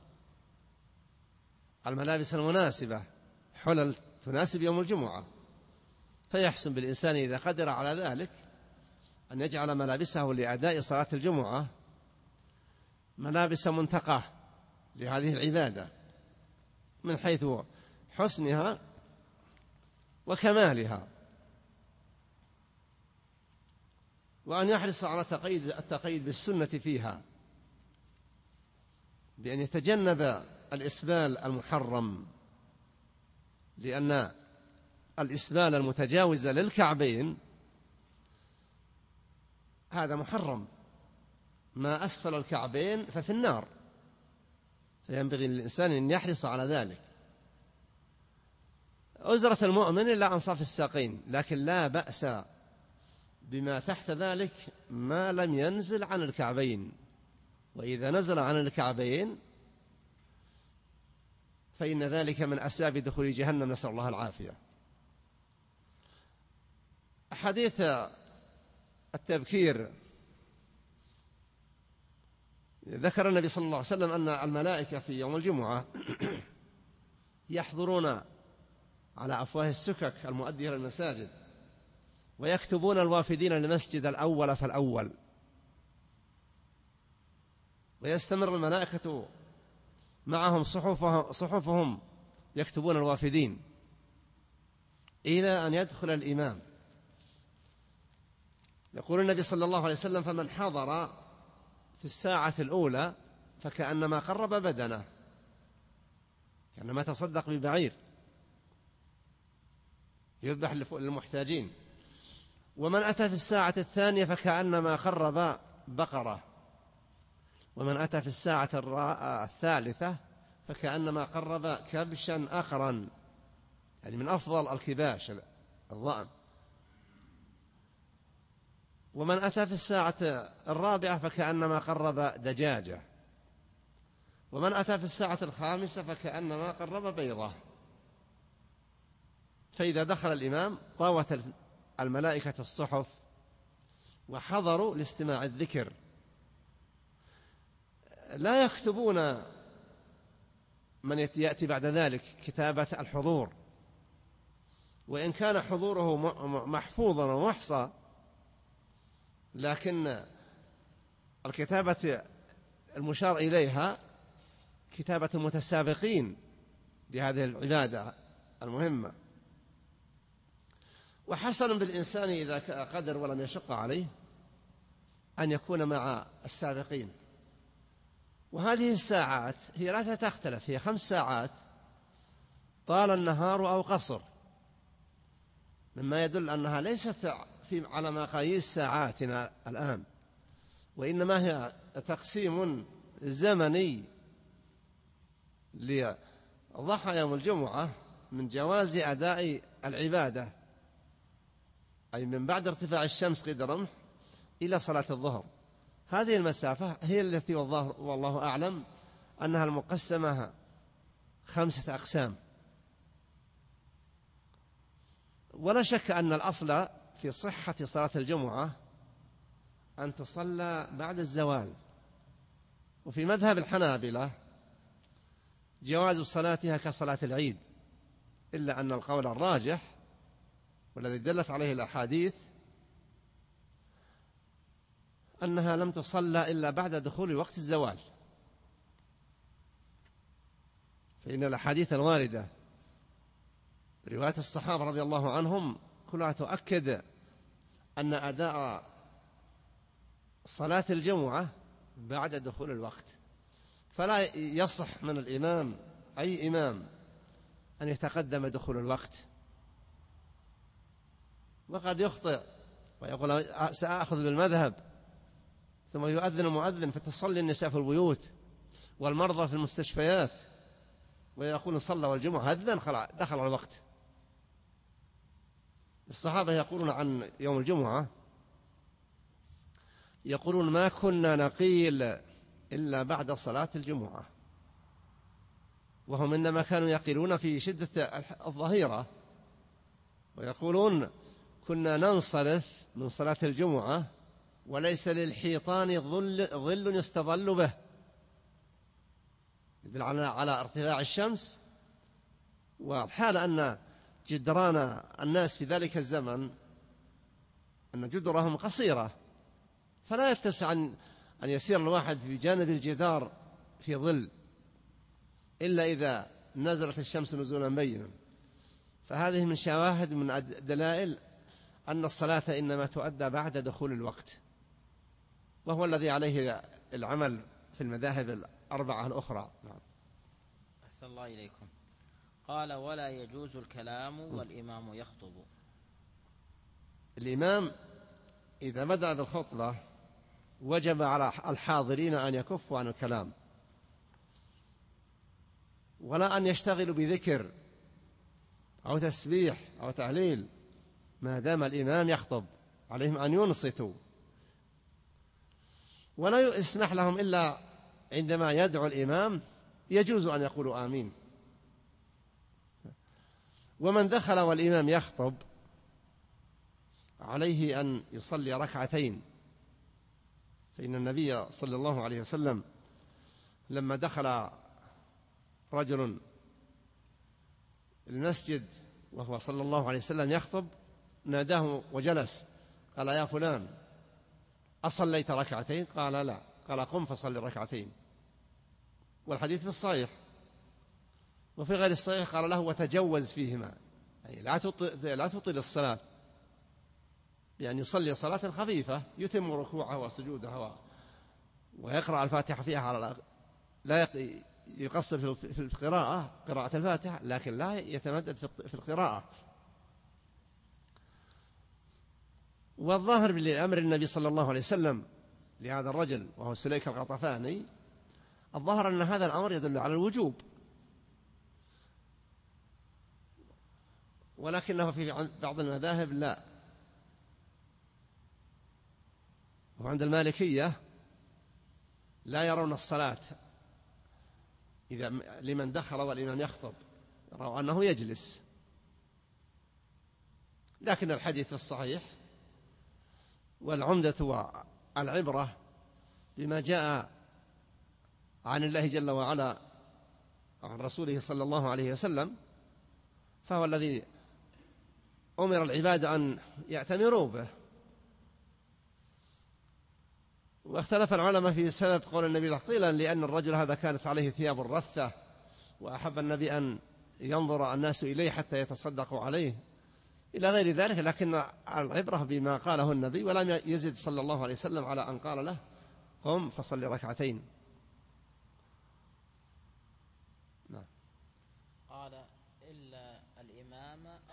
الملابس المناسبة، حلل تناسب يوم الجمعة. فيحسن بالإنسان إذا قدر على ذلك أن يجعل ملابسه لأداء صلاة الجمعة ملابس منتقاه لهذه العبادة من حيث حسنها وكمالها، وأن يحرص على التقييد بالسنة فيها، بأن يتجنب الإسبال المحرم، لأن الإسبال المتجاوز للكعبين هذا محرم، ما أسفل الكعبين ففي النار، فينبغي للإنسان أن يحرص على ذلك. أزرة المؤمن إلا أنصاف الساقين، لكن لا بأس بما تحت ذلك ما لم ينزل عن الكعبين، وإذا نزل عن الكعبين فإن ذلك من أسباب دخول جهنم، نسأل الله العافية. حديث التبكير، ذكر النبي صلى الله عليه وسلم أن الملائكة في يوم الجمعة يحضرون على أفواه السكك المؤدية للمساجد ويكتبون الوافدين للمسجد الأول فالأول، ويستمر الملائكة معهم صحفهم يكتبون الوافدين إلى أن يدخل الإمام. يقول النبي صلى الله عليه وسلم: فمن حضر في الساعة الأولى فكأنما قرب بدنه، كأنما تصدق ببعير يذبح للمحتاجين. ومن أتى في الساعة الثانية فكأنما قرب بقرة. ومن أتى في الساعة الثالثة فكأنما قرب كبشا أقرا، يعني من أفضل الكباش الضأن. ومن أتى في الساعة الرابعة فكأنما قرب دجاجة. ومن أتى في الساعة الخامسة فكأنما قرب بيضة. فإذا دخل الإمام طاوت الملائكة الصحف وحضروا لاستماع الذكر. لا يكتبون من يأتي بعد ذلك كتابة الحضور، وإن كان حضوره محفوظا ومحصى، لكن الكتابة المشار إليها كتابة المتسابقين لهذه العبادة المهمة. وحسن بالإنسان إذا قدر ولم يشق عليه أن يكون مع السابقين. وهذه الساعات هي لا تختلف، هي 5 ساعات طال النهار أو قصر، مما يدل أنها ليست على مقاييس ساعاتنا الآن، وإنما هي تقسيم زمني لضحى يوم الجمعة من جواز أداء العبادة، أي من بعد ارتفاع الشمس قيد رمح إلى صلاة الظهر. هذه المسافة هي التي والله أعلم أنها المقسمة 5 أقسام. ولا شك أن الأصل في صحة صلاة الجمعة أن تصلى بعد الزوال، وفي مذهب الحنابلة جواز صلاتها كصلاة العيد، إلا أن القول الراجح والذي دلت عليه الأحاديث أنها لم تصلى إلا بعد دخول وقت الزوال، فإن الأحاديث الواردة رواية الصحابة رضي الله عنهم كلها تؤكد أن أداء صلاة الجمعة بعد دخول الوقت، فلا يصح من الإمام أي إمام أن يتقدم دخول الوقت. وقد يخطئ ويقول سأخذ بالمذهب، ثم يؤذن المؤذن فتصلي النساء في البيوت والمرضى في المستشفيات، ويقول صلى والجمعة أذن خلاص دخل الوقت. الصحابة يقولون عن يوم الجمعة، يقولون ما كنا نقيل إلا بعد صلاة الجمعة، وهم إنما كانوا يقيلون في شدة الظهيرة، ويقولون كنا ننصرف من صلاة الجمعة وليس للحيطان ظل يستظل به، يدل على ارتفاع الشمس. والحال أن جدران الناس في ذلك الزمن أن جدرهم قصيرة، فلا يتسع أن يسير الواحد في جانب الجدار في ظل إلا إذا نزلت الشمس نزولا بينا. فهذه من شواهد من دلائل أن الصلاة إنما تؤدى بعد دخول الوقت، وهو الذي عليه العمل في المذاهب الأربعة الأخرى. نعم. أحسن الله إليكم. قال ولا يجوز الكلام والإمام يخطب. الإمام إذا بدأ بالخطبة وجب على الحاضرين أن يكفوا عن الكلام، ولا أن يشتغلوا بذكر أو تسبيح أو تهليل ما دام الإمام يخطب، عليهم أن ينصتوا، ولا يسمح لهم إلا عندما يدعو الإمام يجوز أن يقولوا آمين. ومن دخل والإمام يخطب عليه أن يصلي ركعتين، فإن النبي صلى الله عليه وسلم لما دخل رجل المسجد وهو صلى الله عليه وسلم يخطب ناداه وجلس، قال يا فلان أصليت ركعتين؟ قال لا. قال قم فصل ركعتين. والحديث في الصحيح. وفي غير الصحيح قال له وتجوز فيهما، يعني لا تطيل الصلاة، بأن يصلي صلاة خفيفة يتم ركوعه وسجوده ويقرأ الفاتحة فيها على لا يقصر في القراءة قراءة الفاتحة، لكن لا يتمدد في القراءة. والظاهر لأمر النبي صلى الله عليه وسلم لهذا الرجل وهو سليك الغطفاني، الظاهر أن هذا الأمر يدل على الوجوب، ولكنه في بعض المذاهب لا. وعند المالكية لا يرون الصلاة إذا لمن دخل والإمام يخطب، يرون أنه يجلس. لكن الحديث في الصحيح، والعمدة والعبرة بما جاء عن الله جل وعلا عن رسوله صلى الله عليه وسلم، فهو الذي أمر العباد أن يأتمروا به. واختلف العلماء في سبب قول النبي قيلا لأن الرجل هذا كانت عليه ثياب رثة وأحب النبي أن ينظر الناس إليه حتى يتصدقوا عليه إلى غير ذلك، لكن العبرة بما قاله النبي، ولم يزد صلى الله عليه وسلم على أن قال له قم فصل ركعتين. قال إن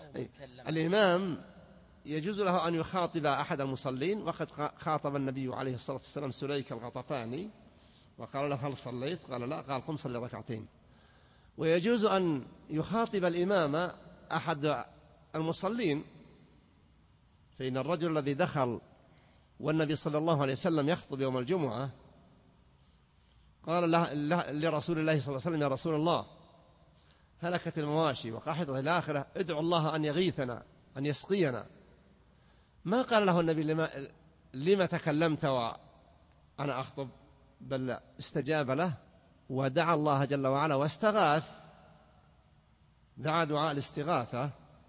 الإمام يجوز له أن يخاطب أحد المصلين، وقد خاطب النبي عليه الصلاة والسلام سليك الغطفاني وقال له هل صليت؟ قال لا، قال قم صلي ركعتين. ويجوز أن يخاطب الإمام أحد المصلين، فإن الرجل الذي دخل والنبي صلى الله عليه وسلم يخطب يوم الجمعة قال لرسول الله صلى الله عليه وسلم يا رسول الله هلكت المواشي وقحطت إلى آخره، ادعو الله أن يغيثنا أن يسقينا. ما قال له النبي لما تكلمت وأنا أخطب، بل استجاب له ودعا الله جل وعلا واستغاث، دعا دعاء الاستغاثة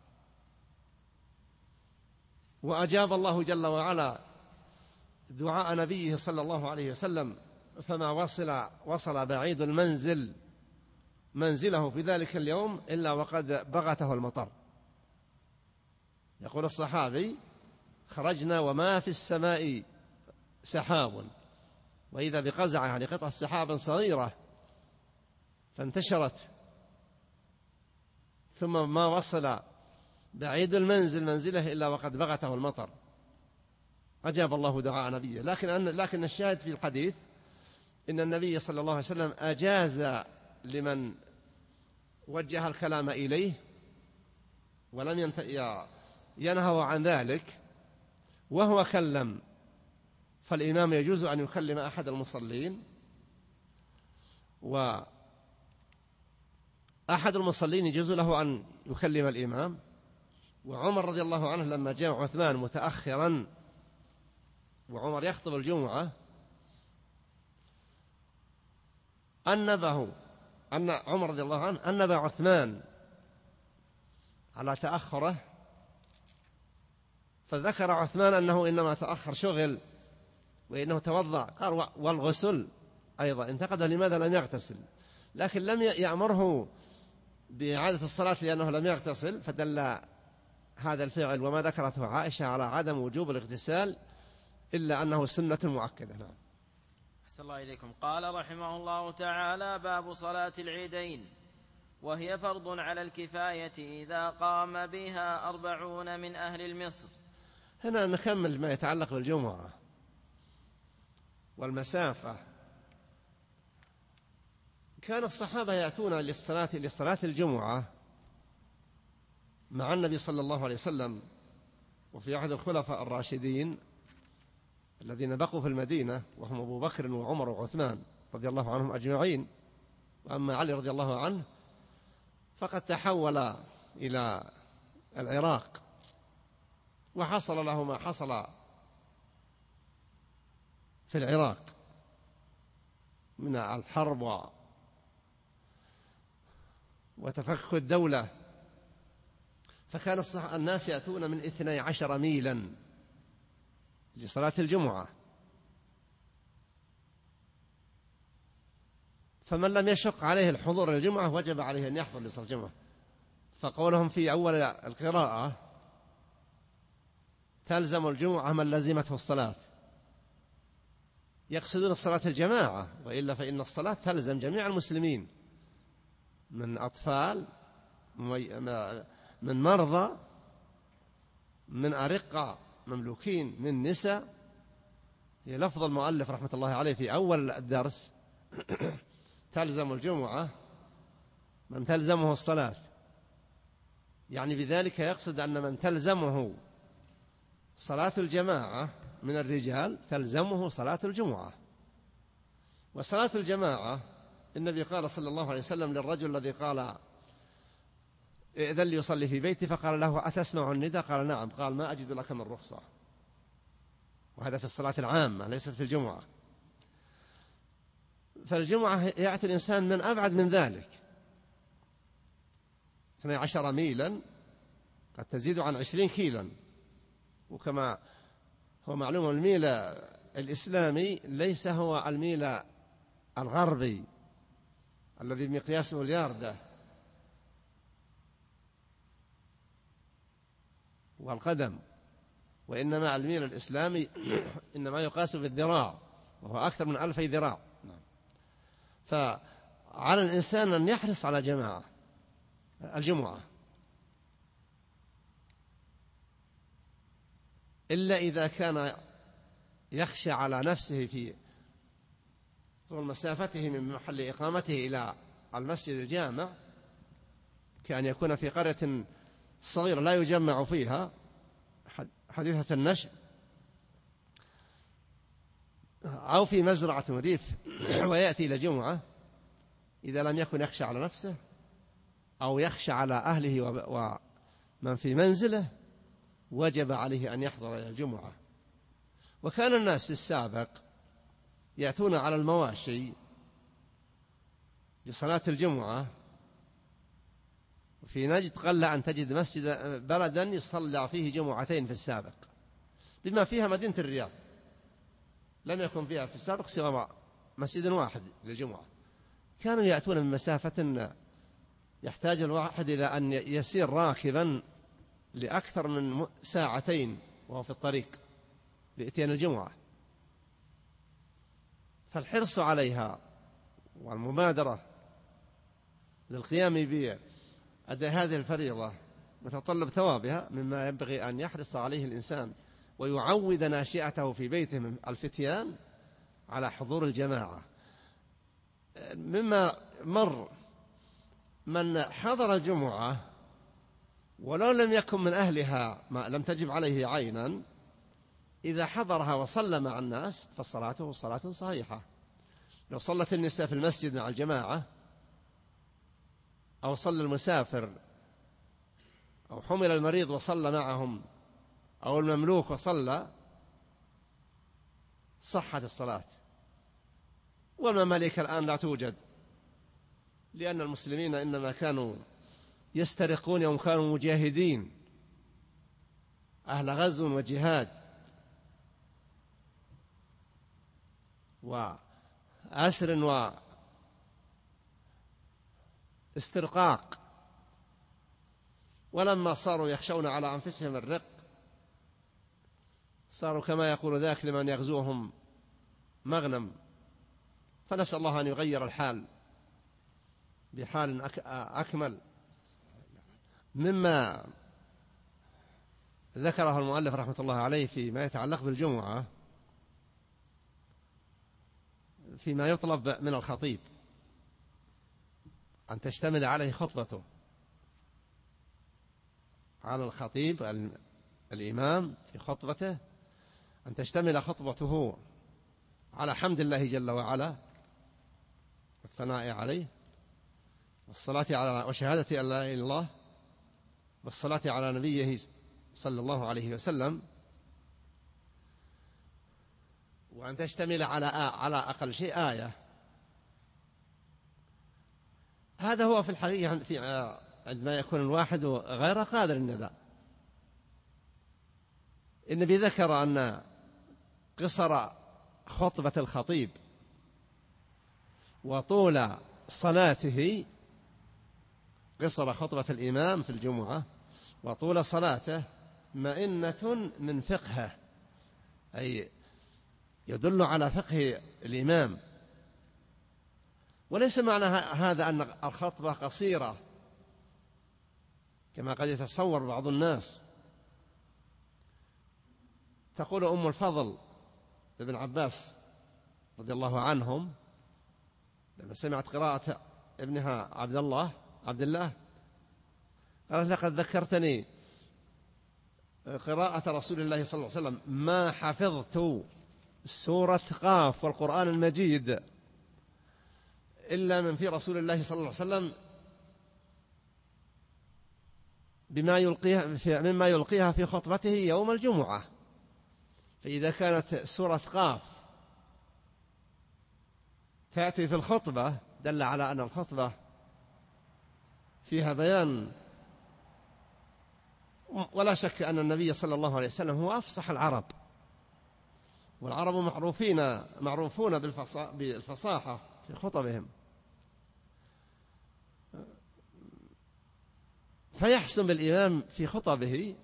وأجاب الله جل وعلا دعاء نبيه صلى الله عليه وسلم، فما وصل بعيد المنزل منزله في ذلك اليوم إلا وقد بغته المطر. يقول الصحابي خرجنا وما في السماء سحاب، وإذا بقزعة يعني قطعة سحاب صغيرة فانتشرت، ثم ما وصل بعيد المنزل منزله إلا وقد بغته المطر. أجاب الله دعاء نبيه. لكن الشاهد في الحديث إن النبي صلى الله عليه وسلم أجاز لمن وجه الكلام إليه ولم ينهوا عن ذلك وهو كلم، فالإمام يجوز أن يكلم أحد المصلين، وأحد المصلين يجوز له أن يكلم الإمام. وعمر رضي الله عنه لما جاء عثمان متأخرا وعمر يخطب الجمعة أن عمر رضي الله عنه أنبه عثمان على تأخره، فذكر عثمان أنه إنما تأخر شغل وإنه توضأ، قال والغسل أيضا انتقد لماذا لم يغتسل، لكن لم يأمره بإعادة الصلاة لأنه لم يغتسل، فدل هذا الفعل وما ذكرته عائشة على عدم وجوب الاغتسال إلا أنه سنة مؤكدة. نعم. أحسن الله إليكم. قال رحمه الله تعالى: باب صلاة العيدين، وهي فرض على الكفاية إذا قام بها 40 من أهل مصر. هنا نكمل ما يتعلق بالجمعة والمسافة. كان الصحابة يأتون لصلاة الجمعة مع النبي صلى الله عليه وسلم وفي عهد الخلفاء الراشدين الذين بقوا في المدينة، وهم أبو بكر وعمر وعثمان رضي الله عنهم أجمعين. وأما علي رضي الله عنه فقد تحول إلى العراق وحصل له ما حصل في العراق من الحرب وتفكك الدولة، فكان الناس يأتون من 12 ميلا لصلاة الجمعة، فمن لم يشق عليه الحضور للجمعة وجب عليه أن يحضر لصلاة الجمعة. فقولهم في أول القراءة تلزم الجمعة من لزمته الصلاة، يقصدون الصلاة الجماعة، وإلا فإن الصلاة تلزم جميع المسلمين من أطفال من مرضى من أرقة مملوكين من نساء. هي لفظ المؤلف رحمة الله عليه في أول الدرس تلزم الجمعة من تلزمه الصلاة، يعني بذلك يقصد أن من تلزمه صلاة الجماعة من الرجال تلزمه صلاة الجمعة. وصلاة الجماعة النبي قال صلى الله عليه وسلم للرجل الذي قال إذن لي يصلي في بيتي، فقال له أتسمع النداء؟ قال نعم. قال ما أجد لك من رخصة. وهذا في الصلاة العامة ليست في الجمعة. فالجمعة يأتي الإنسان من أبعد من ذلك 12 ميلا، قد تزيد عن 20 كيلا. وكما هو معلوم الميل الإسلامي ليس هو الميل الغربي الذي بمقياسه الياردة والقدم، وإنما الميل الإسلامي إنما يقاس بالذراع، وهو أكثر من 1000 ذراع. فعلى الإنسان أن يحرص على الجمعة إلا إذا كان يخشى على نفسه في طول مسافته من محل إقامته إلى المسجد الجامع، كأن يكون في قرية صغيرة لا يجمع فيها حديثة النشء، أو في مزرعة ريف ويأتي إلى جمعة، إذا لم يكن يخشى على نفسه أو يخشى على أهله ومن في منزله وجب عليه أن يحضر إلى الجمعة. وكان الناس في السابق يأتون على المواشي لصلاة الجمعة، وفي نجد قل أن تجد مسجد بلدا يصلى فيه جمعتين في السابق، بما فيها مدينة الرياض لم يكن فيها في السابق سوى مسجد واحد للجمعة. كانوا يأتون من مسافة يحتاج الواحد إلى أن يسير راكبا لأكثر من ساعتين وهو في الطريق لإتيان الجمعة. فالحرص عليها والمبادرة للقيام بأداء هذه الفريضة متطلب ثوابها مما ينبغي أن يحرص عليه الإنسان ويعود ناشئته في بيته من الفتيان على حضور الجماعة. مما مر من حضر الجمعة ولو لم يكن من أهلها ما لم تجب عليه عينا، إذا حضرها وصلى مع الناس فصلاته صلاة صحيحة. لو صلت النساء في المسجد مع الجماعة، أو صلى المسافر، أو حمل المريض وصلى معهم، أو المملوك وصلى، صحت الصلاة. والمماليك الآن لا توجد، لأن المسلمين إنما كانوا يسترقون يوم كانوا مجاهدين أهل غزو وجهاد وأسر واسترقاق. ولما صاروا يخشون على أنفسهم الرق صاروا كما يقول ذاك لمن يغزوهم مغنم. فنسأل الله أن يغير الحال بحال أكمل. مما ذكره المؤلف رحمة الله عليه فيما يتعلق بالجمعة فيما يطلب من الخطيب أن تشتمل عليه خطبته، على الخطيب الإمام في خطبته أن تشتمل خطبته على حمد الله جل وعلا والثناء عليه والصلاة على وشهادة أن لا إله إلا الله والصلاة على نبيه صلى الله عليه وسلم، وأن تشتمل على أقل شيء آية. هذا هو في الحقيقة عندما يكون الواحد غير قادر النداء. النبي ذكر أن قصر خطبة الخطيب وطول صلاته، قصر خطبة الإمام في الجمعة وطول صلاته مئنة من فقهه، أي يدل على فقه الإمام. وليس معنى هذا أن الخطبة قصيرة كما قد يتصور بعض الناس. تقول أم الفضل ابن عباس رضي الله عنهم لما سمعت قراءة ابنها عبد الله قالت: لقد ذكرتني قراءة رسول الله صلى الله عليه وسلم ما حفظت سورة قاف والقرآن المجيد إلا من في رسول الله صلى الله عليه وسلم مما يلقيها في خطبته يوم الجمعة. فإذا كانت سورة قاف تأتي في الخطبة دل على أن الخطبة فيها بيان. ولا شك أن النبي صلى الله عليه وسلم هو أفصح العرب، والعرب معروفون بالفصاحة في خطبهم، فيحسن بالإمام في خطبه.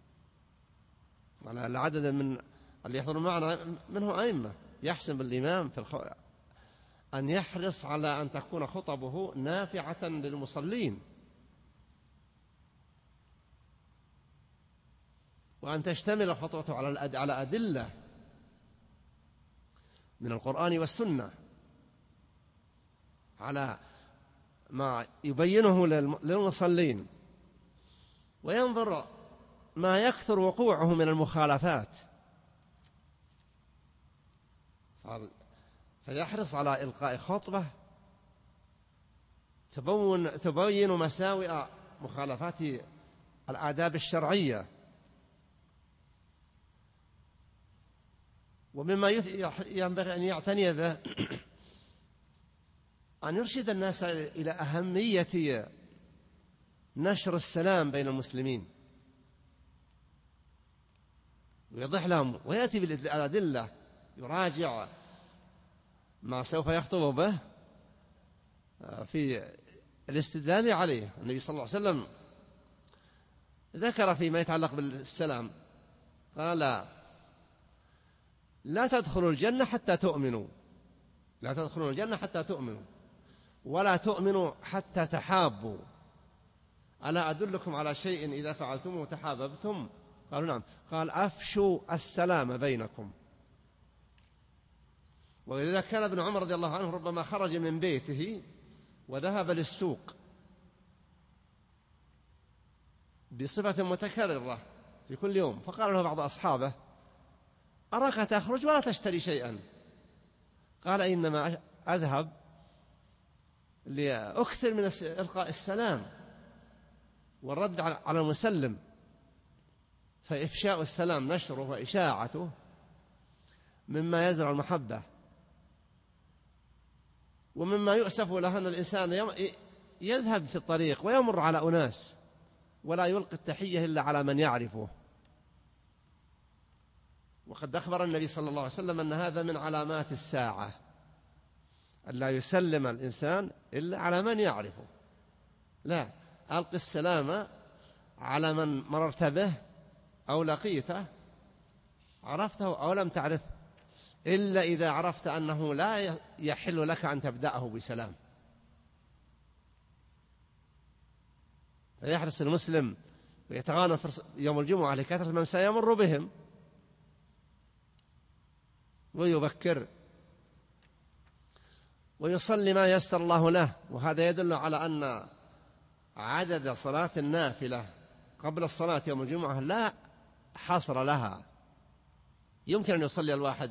العدد من اللي يحضرون معنا منه أئمة، يحسن بالإمام أن يحرص على أن تكون خطبه نافعة للمصلين. وأن تشتمل الخطبة على أدلة من القرآن والسنة على ما يبينه للمصلين، وينظر ما يكثر وقوعه من المخالفات فيحرص على إلقاء خطبة تبين مساوئ مخالفات الآداب الشرعية. ومما ينبغي أن يعتني به أن يرشد الناس إلى أهمية نشر السلام بين المسلمين، ويضح لهم ويأتي بالأدلة، يراجع ما سوف يخطب به في الاستدلال عليه. النبي صلى الله عليه وسلم ذكر فيما يتعلق بالسلام قال: لا تدخلوا الجنة حتى تؤمنوا، لا تدخلوا الجنة حتى تؤمنوا، ولا تؤمنوا حتى تحابوا، ألا أدلكم على شيء إذا فعلتموه تحاببتم؟ قالوا: نعم. قال: أفشوا السلام بينكم. وإذا كان ابن عمر رضي الله عنه ربما خرج من بيته وذهب للسوق بصفة متكررة في كل يوم، فقال له بعض أصحابه: أراك تخرج ولا تشتري شيئا. قال: إنما أذهب لأكثر من إلقاء السلام والرد على المسلم، فإفشاء السلام نشره وإشاعته مما يزرع المحبة، ومما يؤسف له أن الإنسان يذهب في الطريق ويمر على أناس ولا يلقي التحية إلا على من يعرفه. وقد أخبر النبي صلى الله عليه وسلم أن هذا من علامات الساعة، أن لا يسلم الإنسان إلا على من يعرفه. لا، ألقي السلام على من مررت به أو لقيته، عرفته أو لم تعرفه، إلا إذا عرفت أنه لا يحل لك أن تبدأه بسلام. فيحرص المسلم ويتغانم يوم الجمعة لكثرة من سيمر بهم ويبكر ويصلي ما يسر الله له. وهذا يدل على أن عدد صلاة النافلة قبل الصلاة يوم الجمعة لا حصر لها. يمكن أن يصلي الواحد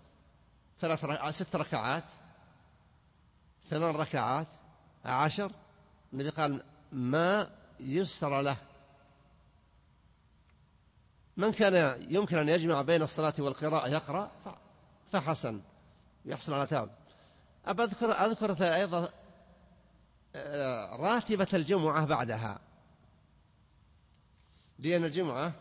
6 ركعات، 8 ركعات، 10. النبي قال: ما يسر له. من كان يمكن أن يجمع بين الصلاة والقراءة يقرأ فحسن، يحصل على تاب. أذكر أيضا راتبة الجمعة بعدها، لأن الجمعة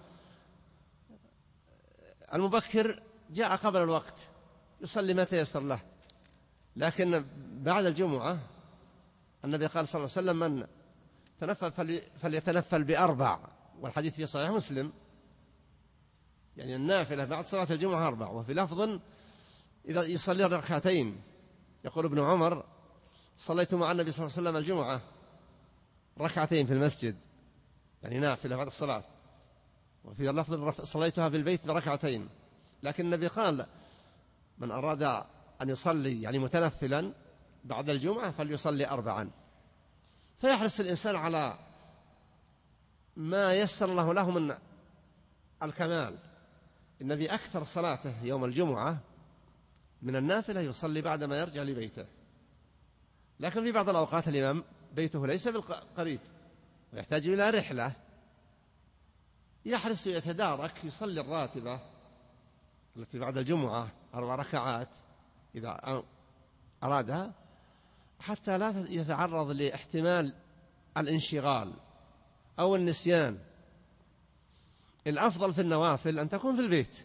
المبكر جاء قبل الوقت يصلي متى يسر له، لكن بعد الجمعة النبي قال صلى الله عليه وسلم: من تنفل فليتنفل ب4، والحديث في صحيح مسلم. يعني النافلة بعد صلاة الجمعة 4. وفي لفظ: إذا يصلي ركعتين. يقول ابن عمر: صليت مع النبي صلى الله عليه وسلم الجمعة ركعتين في المسجد، يعني نافلة بعد الصلاة. وفي لفظ: صليتها في البيت بركعتين. لكن النبي قال: من أراد أن يصلي يعني متنفلا بعد الجمعة فليصلي 4. فيحرص الإنسان على ما يسر له من الكمال. النبي أكثر صلاته يوم الجمعة من النافلة يصلي بعد ما يرجع لبيته. لكن في بعض الأوقات الإمام بيته ليس بالقريب ويحتاج إلى رحلة، يحرص يتدارك يصلي الراتبة التي بعد الجمعة 4 ركعات إذا أرادها، حتى لا يتعرض لاحتمال الانشغال أو النسيان. الأفضل في النوافل أن تكون في البيت،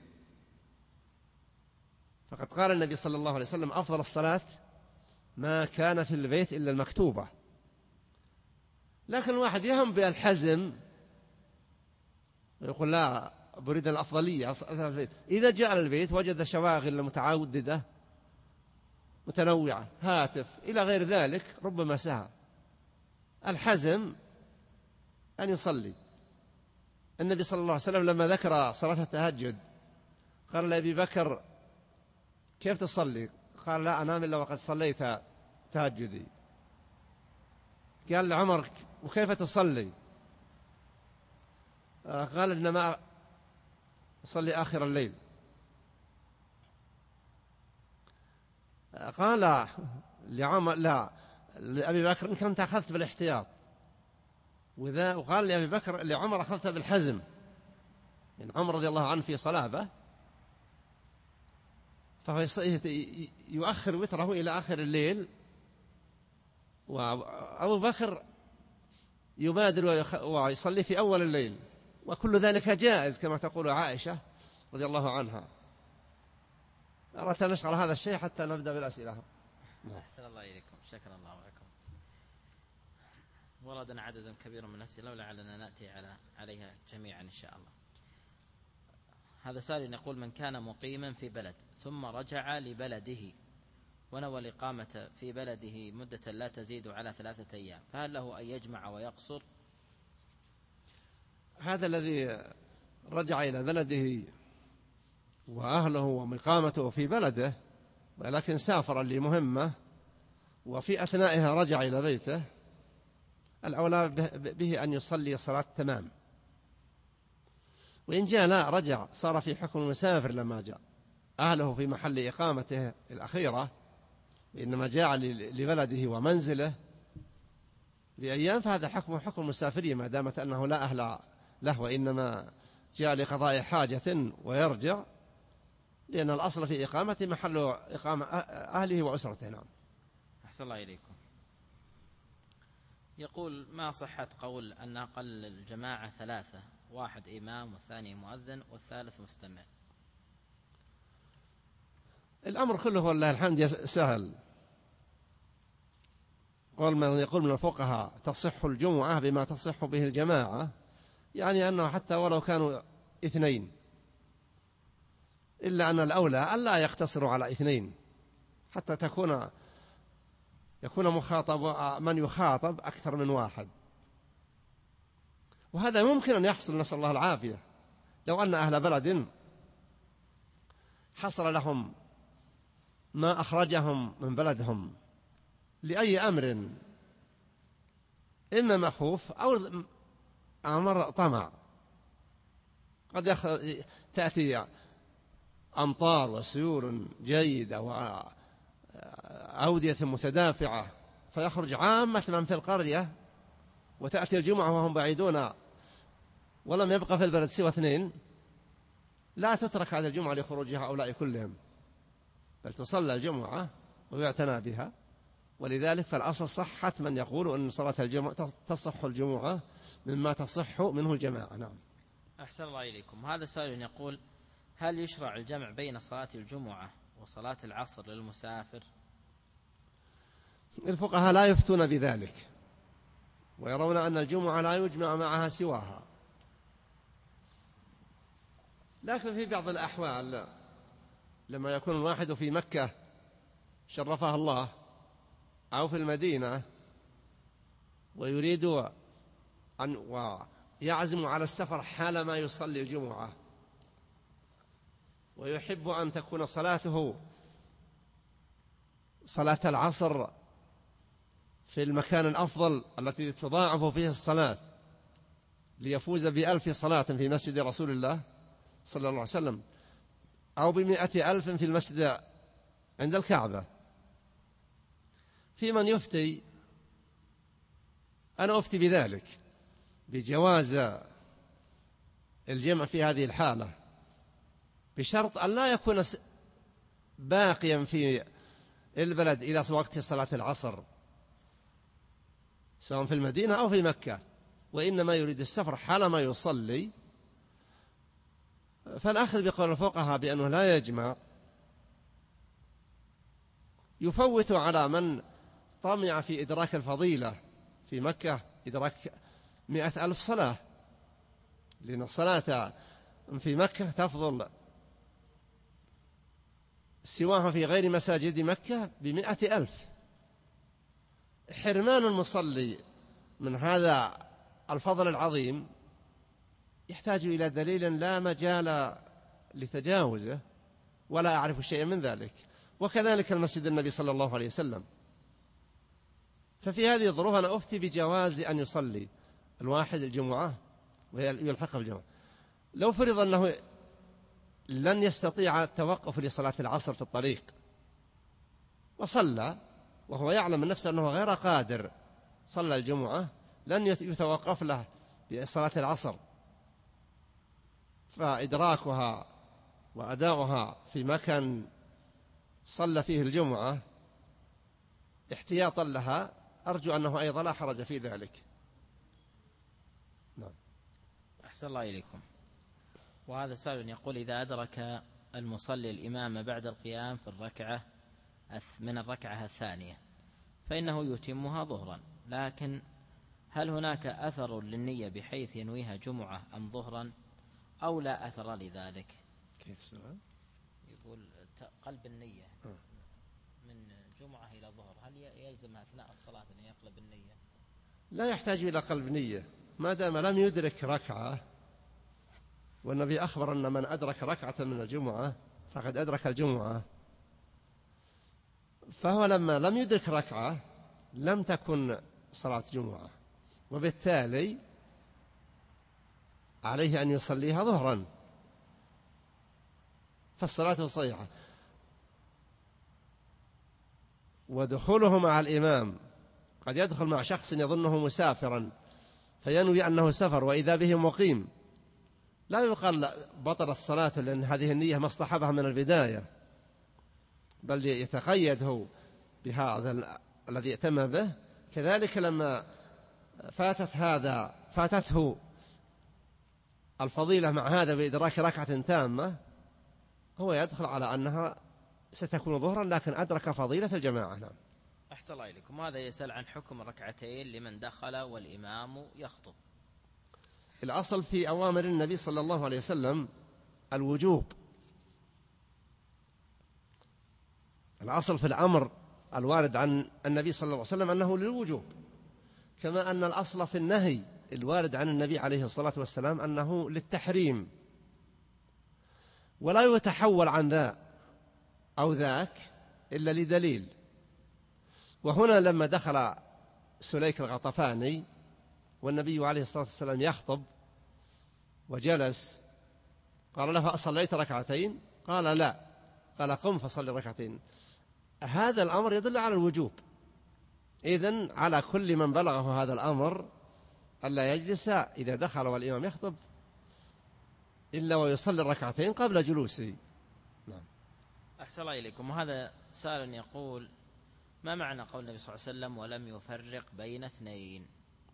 فقد قال النبي صلى الله عليه وسلم: أفضل الصلاة ما كان في البيت إلا المكتوبة. لكن الواحد يهم بالحزم ويقول: لا، بريد الأفضلية أصلا البيت. إذا جاء البيت وجد شواغل متعددة متنوعة، هاتف إلى غير ذلك، ربما سهى. الحزم أن يصلي. النبي صلى الله عليه وسلم لما ذكر صلاة التهجد قال لأبي بكر: كيف تصلي؟ قال: لا أنام إلا وقد صليت تهجدي. قال لعمر: وكيف تصلي؟ قال: إنما أصلي آخر الليل. قال لعمر: لا، لأبي بكر: إن كنت أخذت بالاحتياط. وقال لأبي بكر: لعمر: أخذت بالحزم. يعني عمر رضي الله عنه في صلابة، فهو يؤخر وتره إلى آخر الليل، وأبو بكر يبادر ويصلي في أول الليل، وكل ذلك جائز كما تقول عائشة رضي الله عنها. أردت أن نشغل هذا الشيء حتى نبدأ بالأسئلة. أحسن الله إليكم، شكرا الله لكم. وردنا عدد كبير من الأسئلة ولعلنا نأتي عليها جميعا إن شاء الله. هذا سائل يقول: من كان مقيما في بلد ثم رجع لبلده ونوى الإقامة في بلده مدة لا تزيد على 3 أيام، فهل له أن يجمع ويقصر؟ هذا الذي رجع إلى بلده وأهله ومقامته في بلده، ولكن سافر لمهمة وفي أثنائها رجع إلى بيته، الأولى به أن يصلي صلاة تمام. وإن جاء لا رجع صار في حكم المسافر لما جاء أهله في محل إقامته الأخيرة، إنما جاء لبلده ومنزله لأيام، فهذا حكم المسافرين ما دامت أنه لا أهل له، وإنما جاء لقضاء حاجة ويرجع، لأن الأصل في إقامة محل إقامة أهله وأسرته. نعم. أحسن الله إليكم. يقول: ما صحة قول أن أقل الجماعة 3، 1 إمام والثاني مؤذن والثالث مستمع؟ الأمر كله والله الحمد سهل. يقول من الفقهاء: تصح الجمعة بما تصح به الجماعة، يعني أنه حتى ولو كانوا 2، إلا أن الأولى ألا يقتصروا على 2 حتى يكون من يخاطب أكثر من 1. وهذا ممكن أن يحصل، نسأل الله العافية. لو أن أهل بلد حصل لهم ما أخرجهم من بلدهم لأي أمر، إما مخوف أو أمر طمع، قد تأتي أمطار وسيول جيدة وأودية متدافعة فيخرج عامة من في القرية، وتأتي الجمعة وهم بعيدون ولم يبقى في البلد سوى 2، لا تترك هذه الجمعة لخروج هؤلاء كلهم، بل تصلى الجمعة ويعتنى بها. ولذلك فالأصل صحة من يقول أن صلاة الجمعة تصح الجمعة مما تصح منه الجماعة. نعم. أحسن الله إليكم. هذا سائل يقول: هل يشرع الجمع بين صلاة الجمعة وصلاة العصر للمسافر؟ الفقهاء لا يفتون بذلك، ويرون أن الجمعة لا يجمع معها سواها، لكن في بعض الأحوال لما يكون الواحد في مكة شرفها الله أو في المدينة ويريد أن ويعزم على السفر حال ما يصلي الجمعة، ويحب أن تكون صلاته صلاة العصر في المكان الأفضل التي تضاعف فيه الصلاة ليفوز ب1000 صلاة في مسجد رسول الله صلى الله عليه وسلم، أو ب100,000 في المسجد عند الكعبة. في من يفتي، أنا أفتي بذلك، بجواز الجمع في هذه الحالة، بشرط أن لا يكون باقيا في البلد إلى وقت صلاة العصر سواء في المدينة أو في مكة، وإنما يريد السفر حال ما يصلي. فالأخذ بقول الفقهاء بأنه لا يجمع يفوت على من طمع في إدراك الفضيلة في مكة، إدراك 100,000 صلاة، لأن الصلاة في مكة تفضل سواها في غير مساجد مكة ب100,000. حرمان المصلي من هذا الفضل العظيم يحتاج إلى دليل لا مجال لتجاوزه، ولا أعرف شيئا من ذلك. وكذلك المسجد النبي صلى الله عليه وسلم. ففي هذه الظروف أنا أفتي بجواز أن يصلي الواحد الجمعة ويلحقها بالجمعة. لو فرض أنه لن يستطيع التوقف لصلاة العصر في الطريق وصلى وهو يعلم من نفسه أنه غير قادر، صلى الجمعة، لن يتوقف له بصلاة العصر، فإدراكها وأداؤها في مكان صلى فيه الجمعة احتياطا لها، أرجو أنه أيضا لا حرج في ذلك. نعم. أحسن الله إليكم. وهذا سائل يقول: إذا أدرك المصلي الإمام بعد القيام في من الركعة الثانية فإنه يتمها ظهرا، لكن هل هناك أثر للنية بحيث ينويها جمعة أم ظهرا، أو لا أثر لذلك؟ كيف السؤال؟ يقول قلب النية من جمعة إلى ظهر، هل يلزم أثناء الصلاة أن يقلب النية؟ لا يحتاج إلى قلب نية ما دام لم يدرك ركعة، والنبي أخبر أن من أدرك ركعة من الجمعة فقد أدرك الجمعة، فهو لما لم يدرك ركعة لم تكن صلاة جمعة، وبالتالي عليه أن يصليها ظهرا، فالصلاة صحيحة. ودخوله مع الإمام قد يدخل مع شخص يظنه مسافرا فينوي أنه سفر وإذا به مقيم، لا يقال بطل الصلاة لأن هذه النية ما اصطحبها من البداية، بل يتقيد هو بهذا الذي ائتم به. كذلك لما فاتته الفضيلة مع هذا بإدراك ركعة تامة، هو يدخل على أنها ستكون ظهرا لكن أدرك فضيلة الجماعة. نعم. أحسن الله إليكم. هذا يسأل عن حكم الركعتين لمن دخل والإمام يخطب. الأصل في أوامر النبي صلى الله عليه وسلم الوجوب، الأصل في الأمر الوارد عن النبي صلى الله عليه وسلم أنه للوجوب، كما أن الأصل في النهي الوارد عن النبي عليه الصلاة والسلام أنه للتحريم، ولا يتحول عن ذا أو ذاك إلا لدليل. وهنا لما دخل سليك الغطفاني والنبي عليه الصلاة والسلام يخطب وجلس، قال له: أصليت ركعتين؟ قال: لا. قال: قم فصل ركعتين. هذا الأمر يدل على الوجوب، إذن على كل من بلغه هذا الأمر ألا يجلس إذا دخل والإمام يخطب إلا ويصلي الركعتين قبل جلوسه. نعم. أحسن الله إليكم. وهذا سائل يقول: ما معنى قول النبي صلى الله عليه وسلم ولم يفرق بين اثنين؟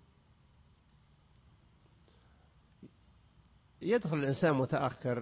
يدخل الإنسان متأخر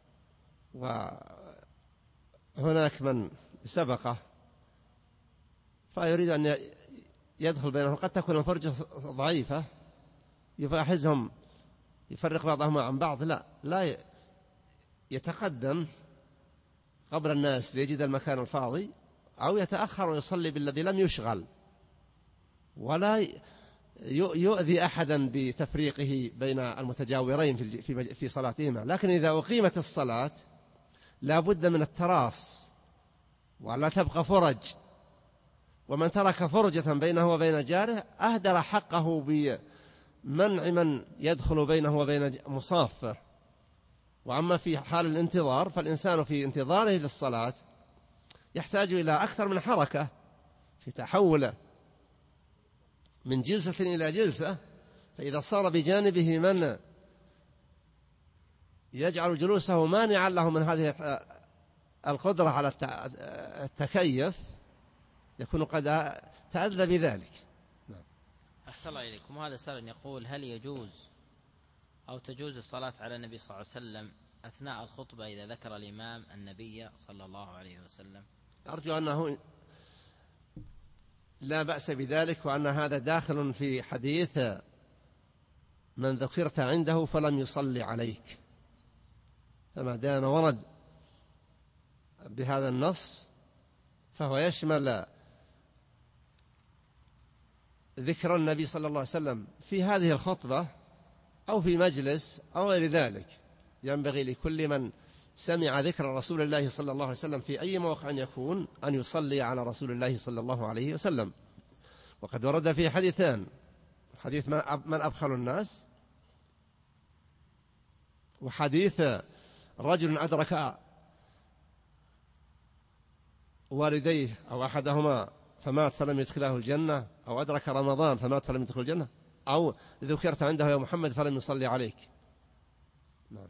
وهناك من سبقه فيريد أن يدخل بينهم، قد تكون الفرجة ضعيفة يفاحزهم يفرق بعضهم عن بعض، لا يتقدم قبل الناس ليجد المكان الفاضي، أو يتأخر ويصلي بالذي لم يشغل، ولا يؤذي أحدا بتفريقه بين المتجاورين في صلاتهما. لكن إذا أقيمت الصلاة لا بد من التراص ولا تبقى فرج، ومن ترك فرجة بينه وبين جاره أهدر حقه بمنع من يدخل بينه وبين مصافه. وأما في حال الانتظار فالإنسان في انتظاره للصلاة يحتاج إلى أكثر من حركة في تحوله من جلسة إلى جلسة، فإذا صار بجانبه من يجعل جلوسه مانعا له من هذه القدرة على التكيف يكون قد تأذى بذلك. نعم. أحسن الله إليكم. هذا سائل يقول: هل يجوز أو تجوز الصلاة على النبي صلى الله عليه وسلم أثناء الخطبة إذا ذكر الإمام النبي صلى الله عليه وسلم؟ أرجو أنه لا بأس بذلك، وأن هذا داخل في حديث من ذكرت عنده فلم يصلي عليك، فما دام ورد بهذا النص فهو يشمل ذكر النبي صلى الله عليه وسلم في هذه الخطبة أو في مجلس أو غير ذلك. ينبغي لكل من سمع ذكر رسول الله صلى الله عليه وسلم في أي موقع يكون أن يصلي على رسول الله صلى الله عليه وسلم. وقد ورد في حديثان: حديث من أبخل الناس، وحديث رجل أدرك والديه أو أحدهما فمات فلم يدخله الجنة، أو أدرك رمضان فمات فلم يدخل الجنة، أو ذكرت عنده يا محمد فلم يصلي عليك. نعم.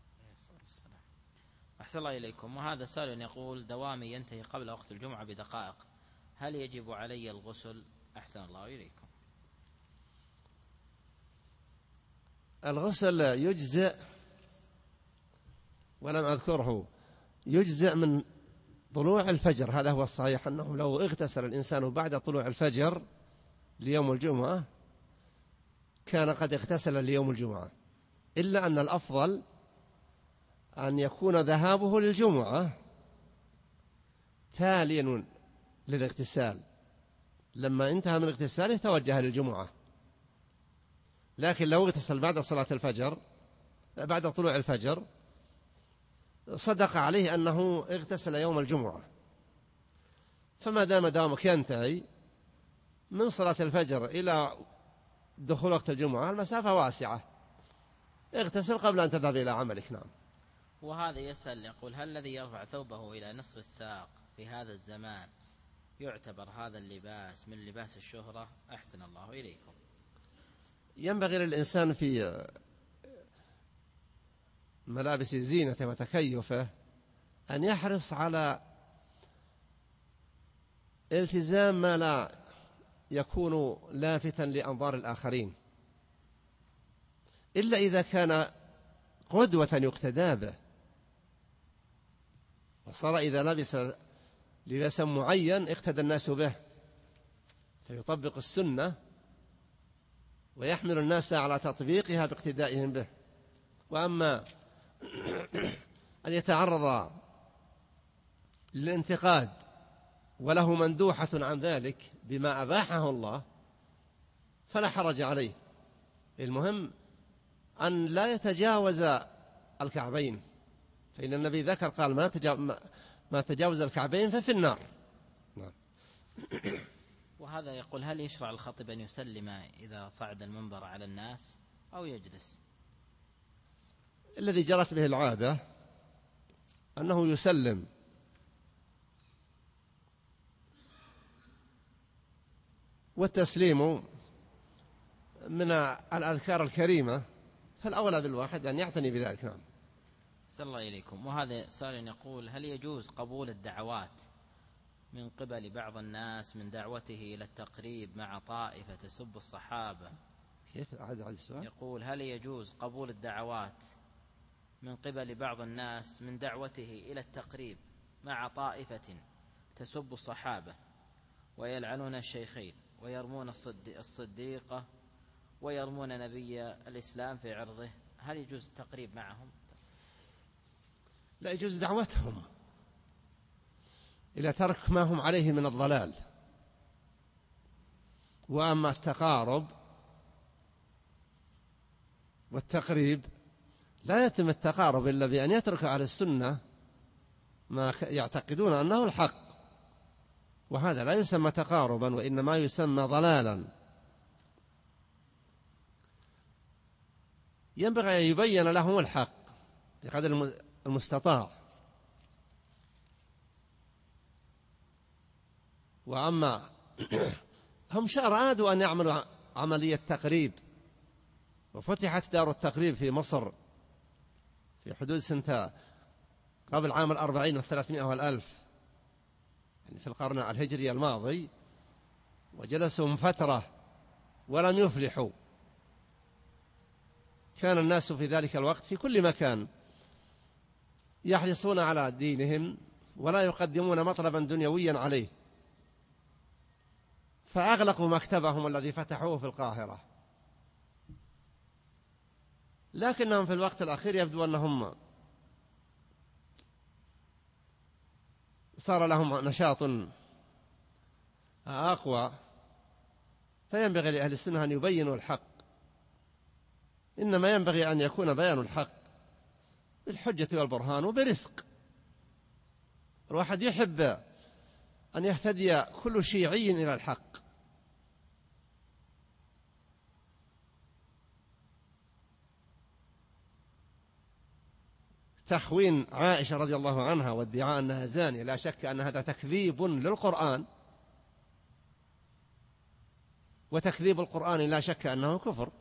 أحسن الله إليكم. وهذا سائل يقول: دوامي ينتهي قبل وقت الجمعة بدقائق، هل يجب علي الغسل؟ أحسن الله إليكم. الغسل يجزئ، ولم أذكره، يجزئ من طلوع الفجر. هذا هو الصحيح، أنه لو اغتسل الإنسان بعد طلوع الفجر ليوم الجمعة كان قد اغتسل ليوم الجمعة، إلا أن الأفضل أن يكون ذهابه للجمعة تاليا للاغتسال، لما انتهى من اغتساله توجه للجمعة. لكن لو اغتسل بعد صلاة الفجر بعد طلوع الفجر صدق عليه أنه اغتسل يوم الجمعة، فما دام دوامك ينتهي من صلاة الفجر إلى دخول وقت الجمعة المسافة واسعة، اغتسل قبل أن تذهب إلى عملك. نعم. وهذا يسأل يقول: هل الذي يرفع ثوبه إلى نصف الساق في هذا الزمان يعتبر هذا اللباس من لباس الشهرة؟ أحسن الله إليكم. ينبغي للإنسان في ملابس زينته وتكيفه أن يحرص على التزام ما لا يكون لافتا لأنظار الآخرين، إلا إذا كان قدوة يقتدى به، وصار إذا لبس لباسا معين اقتدى الناس به فيطبق السنة ويحمل الناس على تطبيقها باقتدائهم به. وأما أن يتعرض للانتقاد وله مندوحة عن ذلك بما أباحه الله فلا حرج عليه. المهم أن لا يتجاوز الكعبين، فإن النبي ذكر قال: ما تجاوز الكعبين ففي النار. نعم. وهذا يقول: هل يشرع الخطيب أن يسلم إذا صعد المنبر على الناس أو يجلس؟ الذي جرت به العادة أنه يسلم، والتسليم من الأذكار الكريمة، فالأولى بالواحد أن يعتني بذلك. نعم. صلى الله إليكم. وهذا سائل يقول: هل يجوز قبول الدعوات من قبل بعض الناس من دعوته إلى التقريب مع طائفة تسب الصحابة؟ كيف أعد السؤال؟ يقول: هل يجوز قبول الدعوات من قبل بعض الناس من دعوته إلى التقريب مع طائفة تسب الصحابة ويلعنون الشيخين ويرمون الصديقة ويرمون نبي الإسلام في عرضه، هل يجوز التقريب معهم؟ لا يجوز دعوتهم إلى ترك ما هم عليه من الضلال. وأما التقارب والتقريب لا يتم التقارب إلا بأن يترك أهل السنة ما يعتقدون أنه الحق، وهذا لا يسمى تقاربا وإنما يسمى ضلالا. ينبغي أن يبين لهم الحق بقدر المستطاع. وأما هم أرادوا أن يعملوا عملية تقريب، وفتحت دار التقريب في مصر في حدود سنة قبل عام 40 و300 و1000، يعني في القرن الهجري الماضي، وجلسوا فترة ولم يفلحوا. كان الناس في ذلك الوقت في كل مكان يحرصون على دينهم ولا يقدمون مطلبا دنيويا عليه، فأغلقوا مكتبهم الذي فتحوه في القاهرة. لكنهم في الوقت الأخير يبدو أنهم صار لهم نشاط أقوى، فينبغي لأهل السنة أن يبينوا الحق. إنما ينبغي أن يكون بيان الحق بالحجة والبرهان وبرفق. الواحد يحب أن يهتدي كل شيعي إلى الحق. تخوين عائشة رضي الله عنها وادعاء أنها زانية لا شك أن هذا تكذيب للقرآن، وتكذيب القرآن لا شك أنه كفر.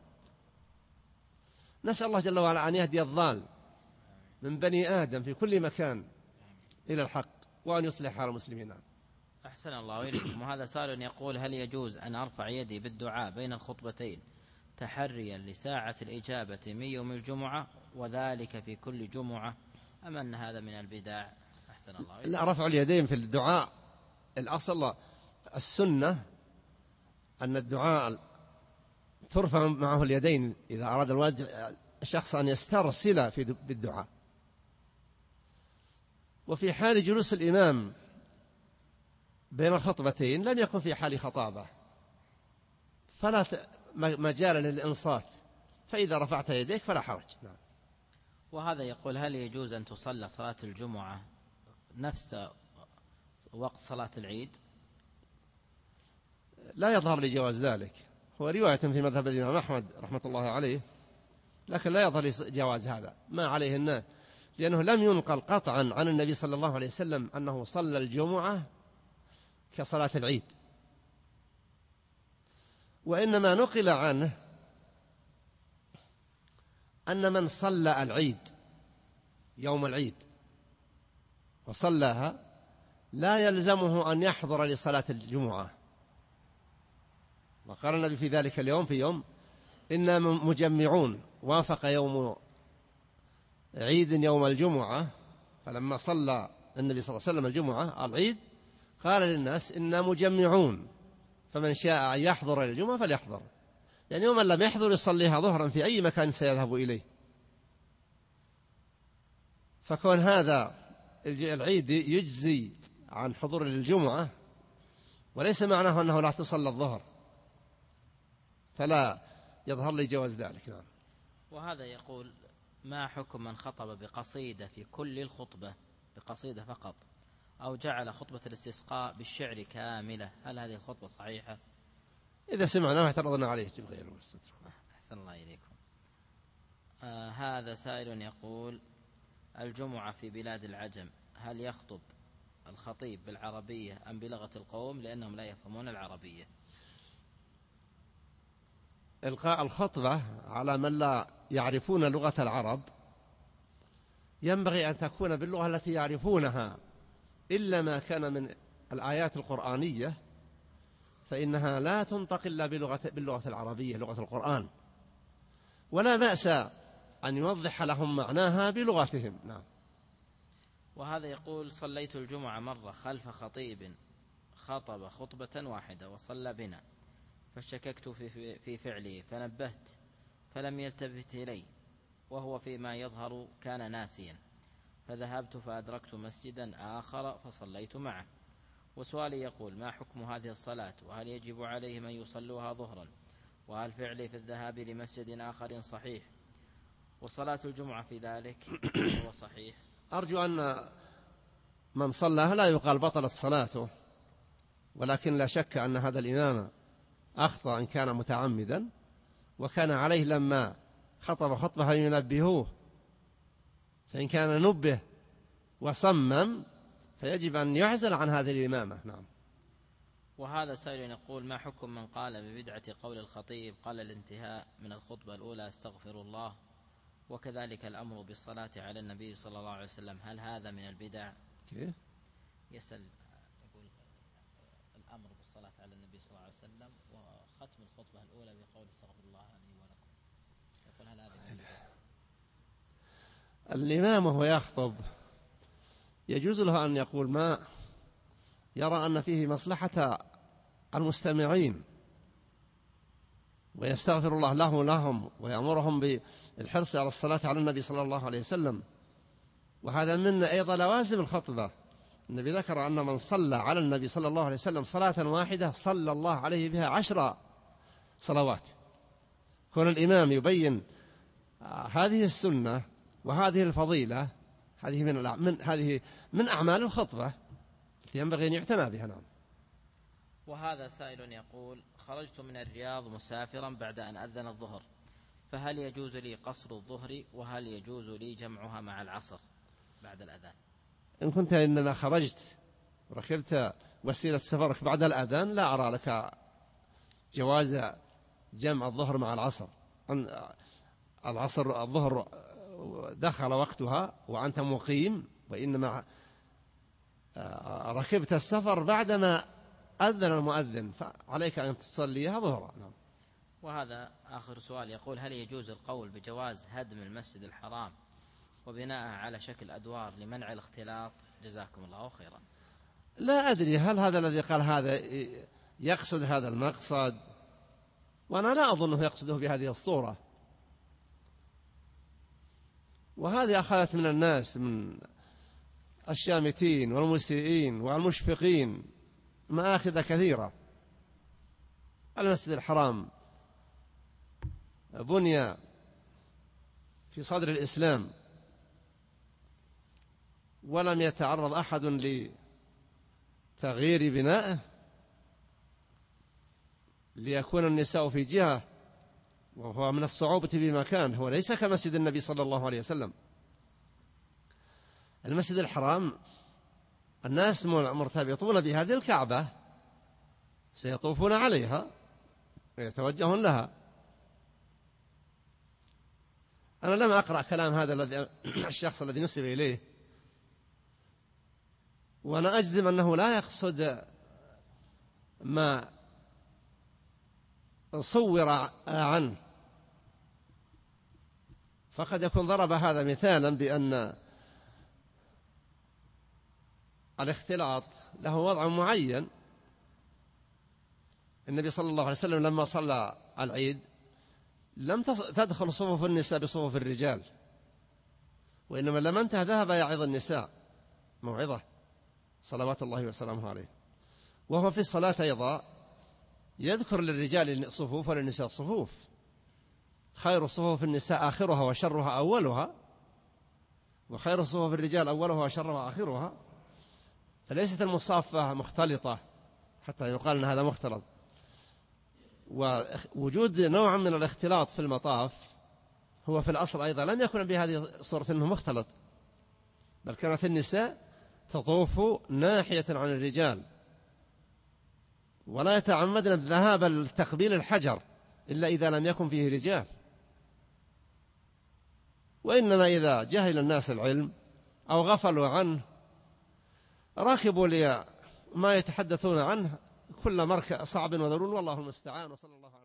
نسأل الله جل وعلا أن يهدي الضال من بني آدم في كل مكان إلى الحق، وأن يصلح حال المسلمين. أحسن الله إليكم. وهذا سائل يقول: هل يجوز أن أرفع يدي بالدعاء بين الخطبتين تحريا لساعة الإجابة من يوم الجمعة، وذلك في كل جمعة، أم أن هذا من البدع؟ أحسن الله إليكم. لا، رفع اليدين في الدعاء الأصل السنة أن الدعاء ترفع معه اليدين إذا أراد الشخص أن يسترسل بالدعاء. وفي حال جلوس الإمام بين الخطبتين لم يكن في حال خطابة، فلا مجال للإنصات، فإذا رفعت يديك فلا حرج. نعم. وهذا يقول: هل يجوز أن تصلى صلاة الجمعة نفس وقت صلاة العيد؟ لا يظهر لي جواز ذلك. هو رواية في مذهب الإمام أحمد رحمة الله عليه، لكن لا يظهر لي جواز هذا ما عليه الناس، لأنه لم ينقل قطعا عن النبي صلى الله عليه وسلم أنه صلى الجمعة كصلاة العيد، وإنما نقل عنه أن من صلى العيد يوم العيد وصلاها لا يلزمه أن يحضر لصلاة الجمعة. وقال النبي في ذلك اليوم في يوم إنا مجمعون، وافق يوم عيد يوم الجمعة، فلما صلى النبي صلى الله عليه وسلم الجمعة العيد قال للناس إنا مجمعون، فمن شاء أن يحضر إلى الجمعة فليحضر، يعني ومن لم يحضر يصليها ظهرا في أي مكان سيذهب إليه. فكون هذا العيد يجزي عن حضور الجمعة، وليس معناه أنه لا تصلى الظهر، فلا يظهر لي جواز ذلك. نعم. وهذا يقول: ما حكم من خطب بقصيدة في كل الخطبة، بقصيدة فقط، أو جعل خطبة الاستسقاء بالشعر كاملة؟ هل هذه الخطبة صحيحة؟ إذا سمعنا واعترضنا عليه جب غيره. أحسن الله إليكم. هذا سائل يقول: الجمعة في بلاد العجم، هل يخطب الخطيب بالعربية أم بلغة القوم، لأنهم لا يفهمون العربية؟ إلقاء الخطبة على من لا يعرفون لغة العرب ينبغي أن تكون باللغة التي يعرفونها، إلا ما كان من الآيات القرآنية فإنها لا تنطق إلا باللغة العربية، لغة القرآن، ولا بأس أن يوضح لهم معناها بلغتهم. نعم. وهذا يقول: صليت الجمعة مرة خلف خطيب خطب خطبة واحدة وصلى بنا، فشككت في فعله فنبهت فلم يلتفت إلي، وهو فيما يظهر كان ناسيا، فذهبت فأدركت مسجدا آخر فصليت معه. وسؤالي يقول: ما حكم هذه الصلاة، وهل يجب عليهم أن يصلوها ظهرا، وهل فعلي في الذهاب لمسجد آخر صحيح، وصلاة الجمعة في ذلك هو صحيح؟ أرجو أن من صلىها لا يقال بطلت صلاته، ولكن لا شك أن هذا الإمام أخطأ إن كان متعمدا، وكان عليه لما خطب خطبة ينبهوه، فإن كان نبه وصمم فيجب أن يعزل عن هذه الإمامة. نعم. وهذا سائل يقول: ما حكم من قال ببدعة قول الخطيب قال الانتهاء من الخطبة الأولى استغفر الله، وكذلك الأمر بالصلاة على النبي صلى الله عليه وسلم، هل هذا من البدع؟ كيف؟ يسأل يقول: الأمر بالصلاة على النبي صلى الله عليه وسلم وختم الخطبة الأولى بقول استغفر الله لي ولكم، يقول هل هذا من البدع؟ الإمام وهو يخطب يجوز له أن يقول ما يرى أن فيه مصلحة المستمعين، ويستغفر الله لهم ويأمرهم بالحرص على الصلاة على النبي صلى الله عليه وسلم، وهذا من أيضا لوازم الخطبة. النبي ذكر أن من صلى على النبي صلى الله عليه وسلم صلاة واحدة صلى الله عليه بها 10 صلوات. كون الإمام يبين هذه السنة وهذه الفضيلة هذه من أعمال الخطبة ينبغي أن يعتنى بها. نعم. وهذا سائل يقول: خرجت من الرياض مسافرا بعد أن أذن الظهر، فهل يجوز لي قصر الظهر، وهل يجوز لي جمعها مع العصر بعد الأذان؟ إن كنت إنما خرجت وركبت وسيلة سفرك بعد الأذان لا أرى لك جواز جمع الظهر مع العصر. الظهر دخل وقتها وأنت مقيم، وإنما ركبت السفر بعدما أذن المؤذن، فعليك أن تصليها ظهرا. نعم. وهذا آخر سؤال يقول: هل يجوز القول بجواز هدم المسجد الحرام وبناءه على شكل أدوار لمنع الاختلاط؟ جزاكم الله خيرا. لا أدري هل هذا الذي قال هذا يقصد هذا المقصد، وأنا لا أظنه يقصده بهذه الصورة، وهذه أخذت من الناس من الشامتين والمسيئين والمشفقين مآخذ كثيرة. المسجد الحرام بني في صدر الإسلام، ولم يتعرض أحد لتغيير بنائه ليكون النساء في جهة، وهو من الصعوبة بمكان، هو ليس كمسجد النبي صلى الله عليه وسلم. المسجد الحرام الناس مرتبطون بهذه الكعبة، سيطوفون عليها ويتوجهون لها. أنا لم أقرأ كلام هذا الشخص الذي نسب إليه، وأنا أجزم أنه لا يقصد ما صور عنه، فقد يكون ضرب هذا مثالا بأن الاختلاط له وضع معين. النبي صلى الله عليه وسلم لما صلى العيد لم تدخل صفوف النساء بصفوف الرجال، وإنما لما انتهى ذهب يعظ النساء موعظة صلوات الله وسلامه عليه. وهو في الصلاة أيضا يذكر للرجال صفوف وللنساء صفوف. خير صفوف النساء آخرها وشرها أولها، وخير صفوف الرجال أولها وشرها آخرها. فليست المصافة مختلطة حتى يقال أن هذا مختلط. ووجود نوع من الاختلاط في المطاف هو في الأصل أيضا لم يكن بهذه الصورة أنه مختلط، بل كانت النساء تطوف ناحية عن الرجال، ولا يتعمدن الذهاب لتقبيل الحجر إلا إذا لم يكن فيه رجال. وإنما إذا جهل الناس العلم أو غفلوا عنه راكبوا لما يتحدثون عنه كل مركب صعب وذرون، والله المستعان. وصلى الله عليه